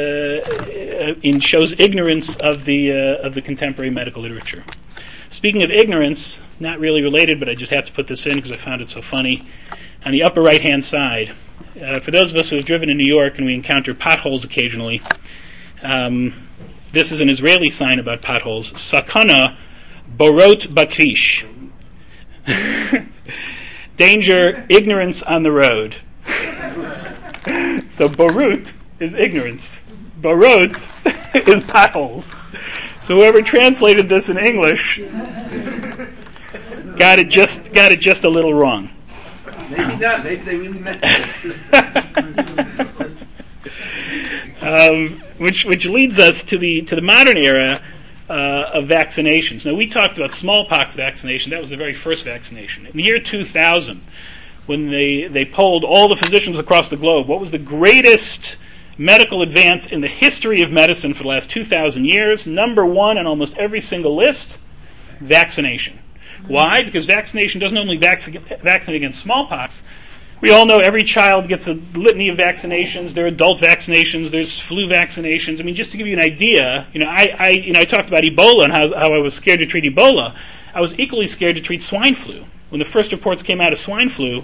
ignorance of the contemporary medical literature. Speaking of ignorance, not really related, but I just have to put this in because I found it so funny. On the upper right-hand side, for those of us who have driven in New York and we encounter potholes occasionally, this is an Israeli sign about potholes. Sakana borot bakrish. Danger, ignorance on the road. So borut is ignorance. Borot is potholes. So whoever translated this in English got it just a little wrong. Maybe not. Maybe they really meant it. Which leads us to the modern era of vaccinations. Now, we talked about smallpox vaccination. That was the very first vaccination. In the year 2000, when they polled all the physicians across the globe, what was the greatest medical advance in the history of medicine for the last 2,000 years? Number one on almost every single list, vaccination. Why? Because vaccination doesn't only vaccinate against smallpox. We all know every child gets a litany of vaccinations. There are adult vaccinations. There's flu vaccinations. I mean, just to give you an idea, I talked about Ebola and how I was scared to treat Ebola. I was equally scared to treat swine flu. When the first reports came out of swine flu,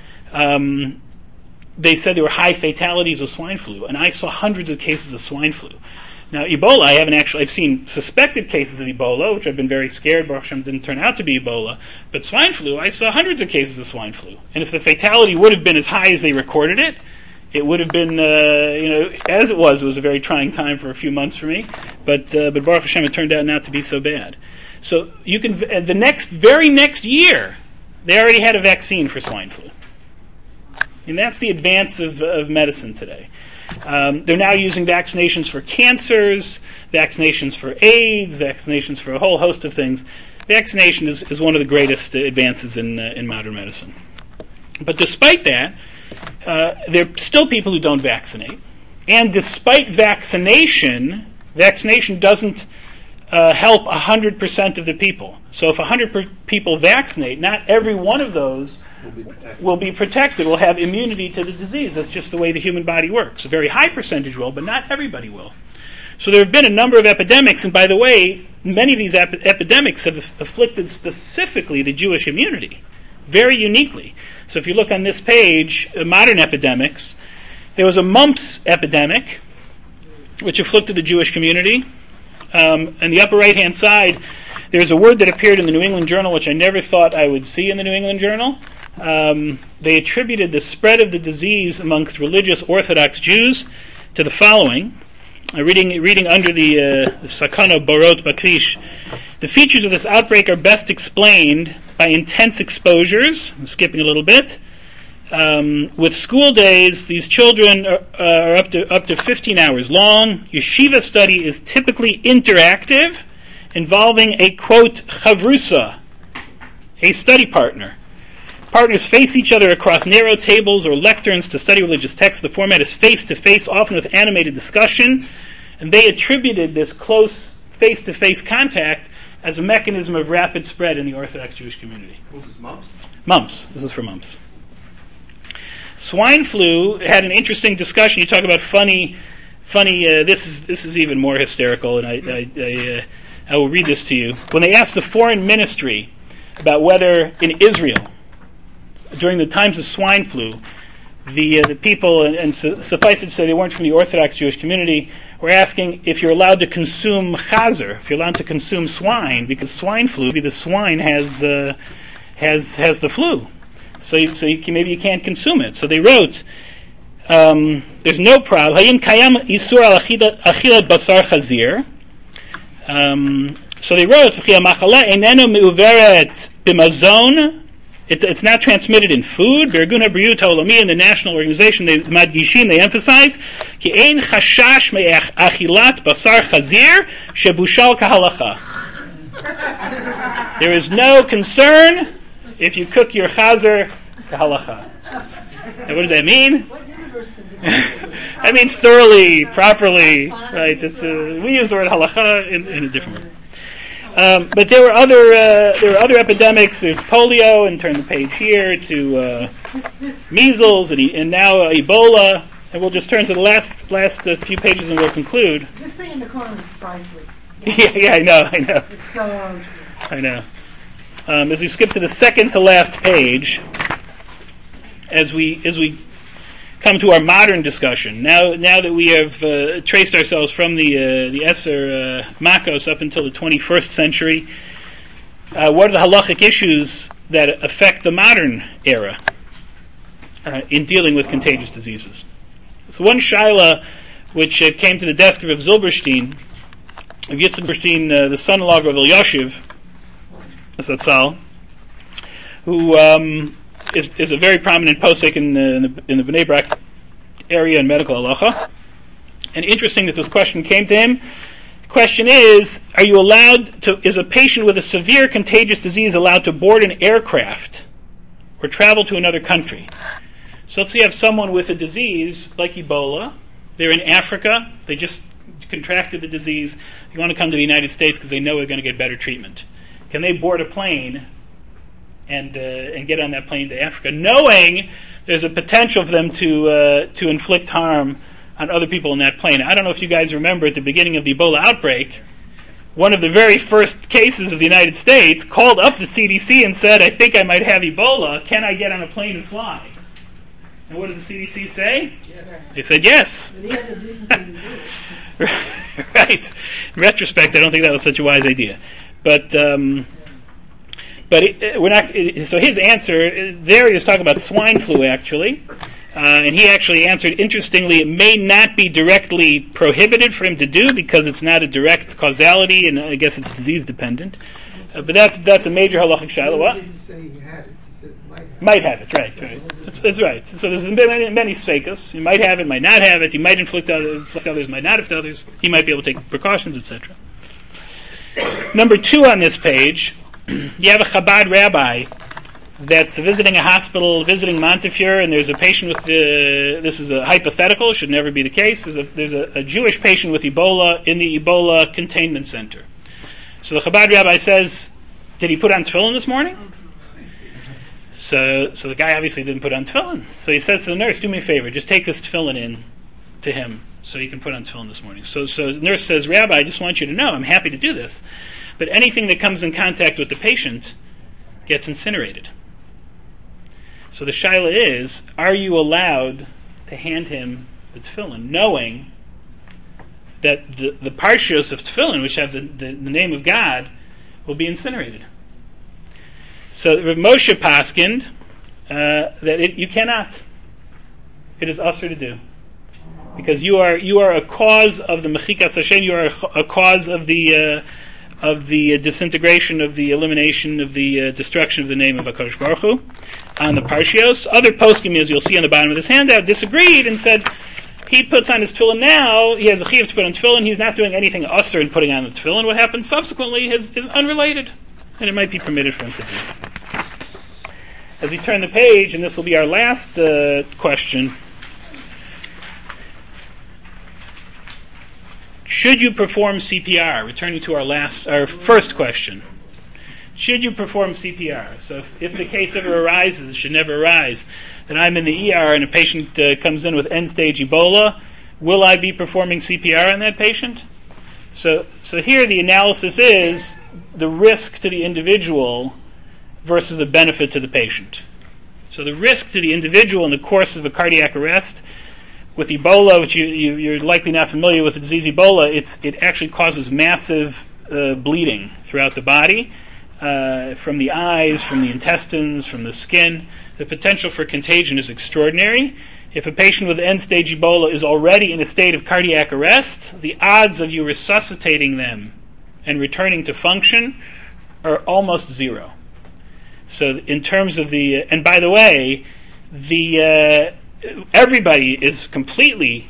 they said there were high fatalities of swine flu, and I saw hundreds of cases of swine flu. Now, Ebola, I've seen suspected cases of Ebola, which I've been very scared, Baruch Hashem didn't turn out to be Ebola. But swine flu, I saw hundreds of cases of swine flu. And if the fatality would have been as high as they recorded it, it would have been, as it was a very trying time for a few months for me. But Baruch Hashem, it turned out not to be so bad. So you can, very next year, they already had a vaccine for swine flu. And that's the advance of medicine today. They're now using vaccinations for cancers, vaccinations for AIDS, vaccinations for a whole host of things. Vaccination is one of the greatest advances in modern medicine. But despite that, there are still people who don't vaccinate. And despite vaccination doesn't help 100% of the people. So if 100 people vaccinate, not every one of those will be protected, will have immunity to the disease. That's just the way the human body works. A very high percentage will, but not everybody will. So there have been a number of epidemics, and by the way, many of these epidemics have afflicted specifically the Jewish community, very uniquely. So if you look on this page, modern epidemics, There was a mumps epidemic, which afflicted the Jewish community. On the upper right-hand side, there's a word that appeared in the New England Journal, which I never thought I would see in the New England Journal. They attributed the spread of the disease amongst religious Orthodox Jews to the following. Reading under the Sakana Borot Bakrish, the features of this outbreak are best explained by intense exposures. I'm skipping a little bit. With school days, these children are up to 15 hours long. Yeshiva study is typically interactive, involving a, quote, chavrusa, a study partner. Partners face each other across narrow tables or lecterns to study religious texts. The format is face-to-face, often with animated discussion. And they attributed this close face-to-face contact as a mechanism of rapid spread in the Orthodox Jewish community. Was this mumps? Mumps. This is for mumps. Swine flu had an interesting discussion. You talk about funny. This is even more hysterical, and I will read this to you. When they asked the foreign ministry about whether in Israel, during the times of swine flu, the people, and suffice it to say they weren't from the Orthodox Jewish community, were asking if you're allowed to consume chazer, if you're allowed to consume swine, because swine flu, the swine has the flu. So maybe you can't consume it. So they wrote, there's no problem. Hayim kayam isur al achilat basar chazir. So they wrote, eneno meuveret b'mazon. It's not transmitted in food. Be'ergun habriyut ha'olami, in the national organization, they madgishim, they emphasize, ki ein chashash me'achilat basar chazir shebushal kahalacha. There is no concern if you cook your chazer kahalacha. And what does that mean? That means thoroughly, properly, right? We use the word halacha in a different way. But there were other epidemics. There's polio, and turn the page here to measles, and now Ebola. And we'll just turn to the last few pages, and we'll conclude. This thing in the corner is priceless. Yeah, I know. It's so I know. As we skip to the second to last page, as we come to our modern discussion, now that we have traced ourselves from the Esser Makos up until the 21st century, what are the halachic issues that affect the modern era in dealing with contagious diseases? So one shaila which came to the desk of Zilberstein, of Yitzchak Zilberstein, the son-in-law of Rav Elyashiv Zatzal, who is a very prominent posek in the Bnei Brak area in medical halacha. And interesting that this question came to him. The question is a patient with a severe contagious disease allowed to board an aircraft or travel to another country? So let's say you have someone with a disease like Ebola. They're in Africa. They just contracted the disease. They want to come to the United States because they know they're going to get better treatment. Can they board a plane and get on that plane to Africa, knowing there's a potential for them to inflict harm on other people in that plane? I don't know if you guys remember at the beginning of the Ebola outbreak, one of the very first cases of the United States called up the CDC and said, I think I might have Ebola. Can I get on a plane and fly? And what did the CDC say? Yes. They said yes. Right. In retrospect, I don't think that was such a wise idea. But we're not. So his answer there, he was talking about swine flu actually, and he actually answered interestingly. It may not be directly prohibited for him to do because it's not a direct causality, and I guess it's disease dependent. But that's a major halachic shaila. What? He didn't say he had it. He said might have it. Right. That's right. So there's many sfeikas. He might have it, might not have it. He might inflict others, might not inflict others. He might be able to take precautions, etc. Number 2 on this page, you have a Chabad rabbi that's visiting a hospital, visiting Montefiore, and there's a patient with this is a hypothetical, should never be the case. There's a Jewish patient with Ebola in the Ebola containment center. So the Chabad rabbi says, did he put on tefillin this morning? So the guy obviously didn't put on tefillin. So he says to the nurse, do me a favor, just take this tefillin in to him so he can put on tefillin this morning. So the nurse says, Rabbi, I just want you to know, I'm happy to do this, but anything that comes in contact with the patient gets incinerated. So the shaila is, are you allowed to hand him the tefillin, knowing that the parshios of tefillin, which have the name of God, will be incinerated. So Rav Moshe paskined that you cannot. It is usher to do, because you are a cause of the mechikas Hashem. You are a cause of the disintegration, of the elimination, of the destruction of the name of HaKadosh Baruch Hu on the parshios. Other poskim, as you'll see on the bottom of this handout, disagreed and said he puts on his tefillin now. He has a chiyuv to put on tefillin. He's not doing anything usher in putting on the tefillin. What happens subsequently is unrelated, and it might be permitted for him to do. As we turn the page, and this will be our last question. Should you perform CPR? Returning to our first question. Should you perform CPR? So if the case ever arises, it should never arise, that I'm in the ER and a patient comes in with end-stage Ebola, will I be performing CPR on that patient? So here the analysis is the risk to the individual versus the benefit to the patient. So the risk to the individual in the course of a cardiac arrest with Ebola, which you're likely not familiar with the disease Ebola, it actually causes massive bleeding throughout the body, from the eyes, from the intestines, from the skin. The potential for contagion is extraordinary. If a patient with end-stage Ebola is already in a state of cardiac arrest, the odds of you resuscitating them and returning to function are almost zero. So in terms of and by the way, everybody is completely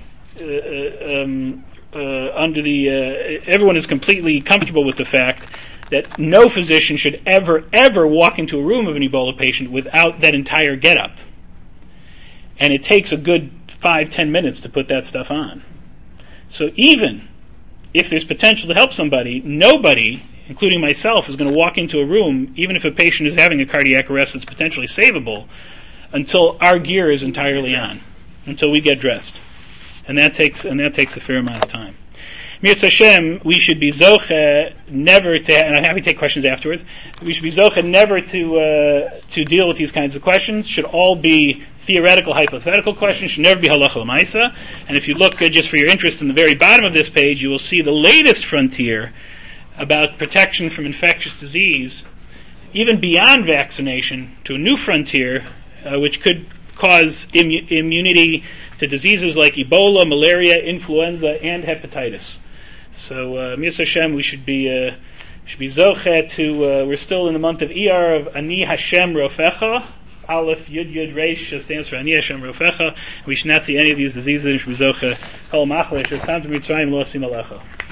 everyone is completely comfortable with the fact that no physician should ever walk into a room of an Ebola patient without that entire getup. And it takes a good 5-10 minutes to put that stuff on. So even if there's potential to help somebody, nobody, including myself, is going to walk into a room, even if a patient is having a cardiac arrest that's potentially savable, until our gear is entirely on, until we get dressed. And that takes a fair amount of time. Mirz Hashem, we should be zoche never to, and I'm happy to take questions afterwards, we should be zoche never to deal with these kinds of questions. Should all be theoretical, hypothetical questions, should never be halacha l'maisa. And if you look just for your interest in the very bottom of this page, you will see the latest frontier about protection from infectious disease, even beyond vaccination, to a new frontier, which could cause immunity to diseases like Ebola, malaria, influenza, and hepatitis. So, Mirz Hashem, we should be zoche to. We're still in the month of Iyar of Ani Hashem Rofecha. Aleph Yud Yud Reish stands for Ani Hashem Rofecha. We should not see any of these diseases. We should be zoche kol machlesh. It's time to Mitzrayim lo asim alecha.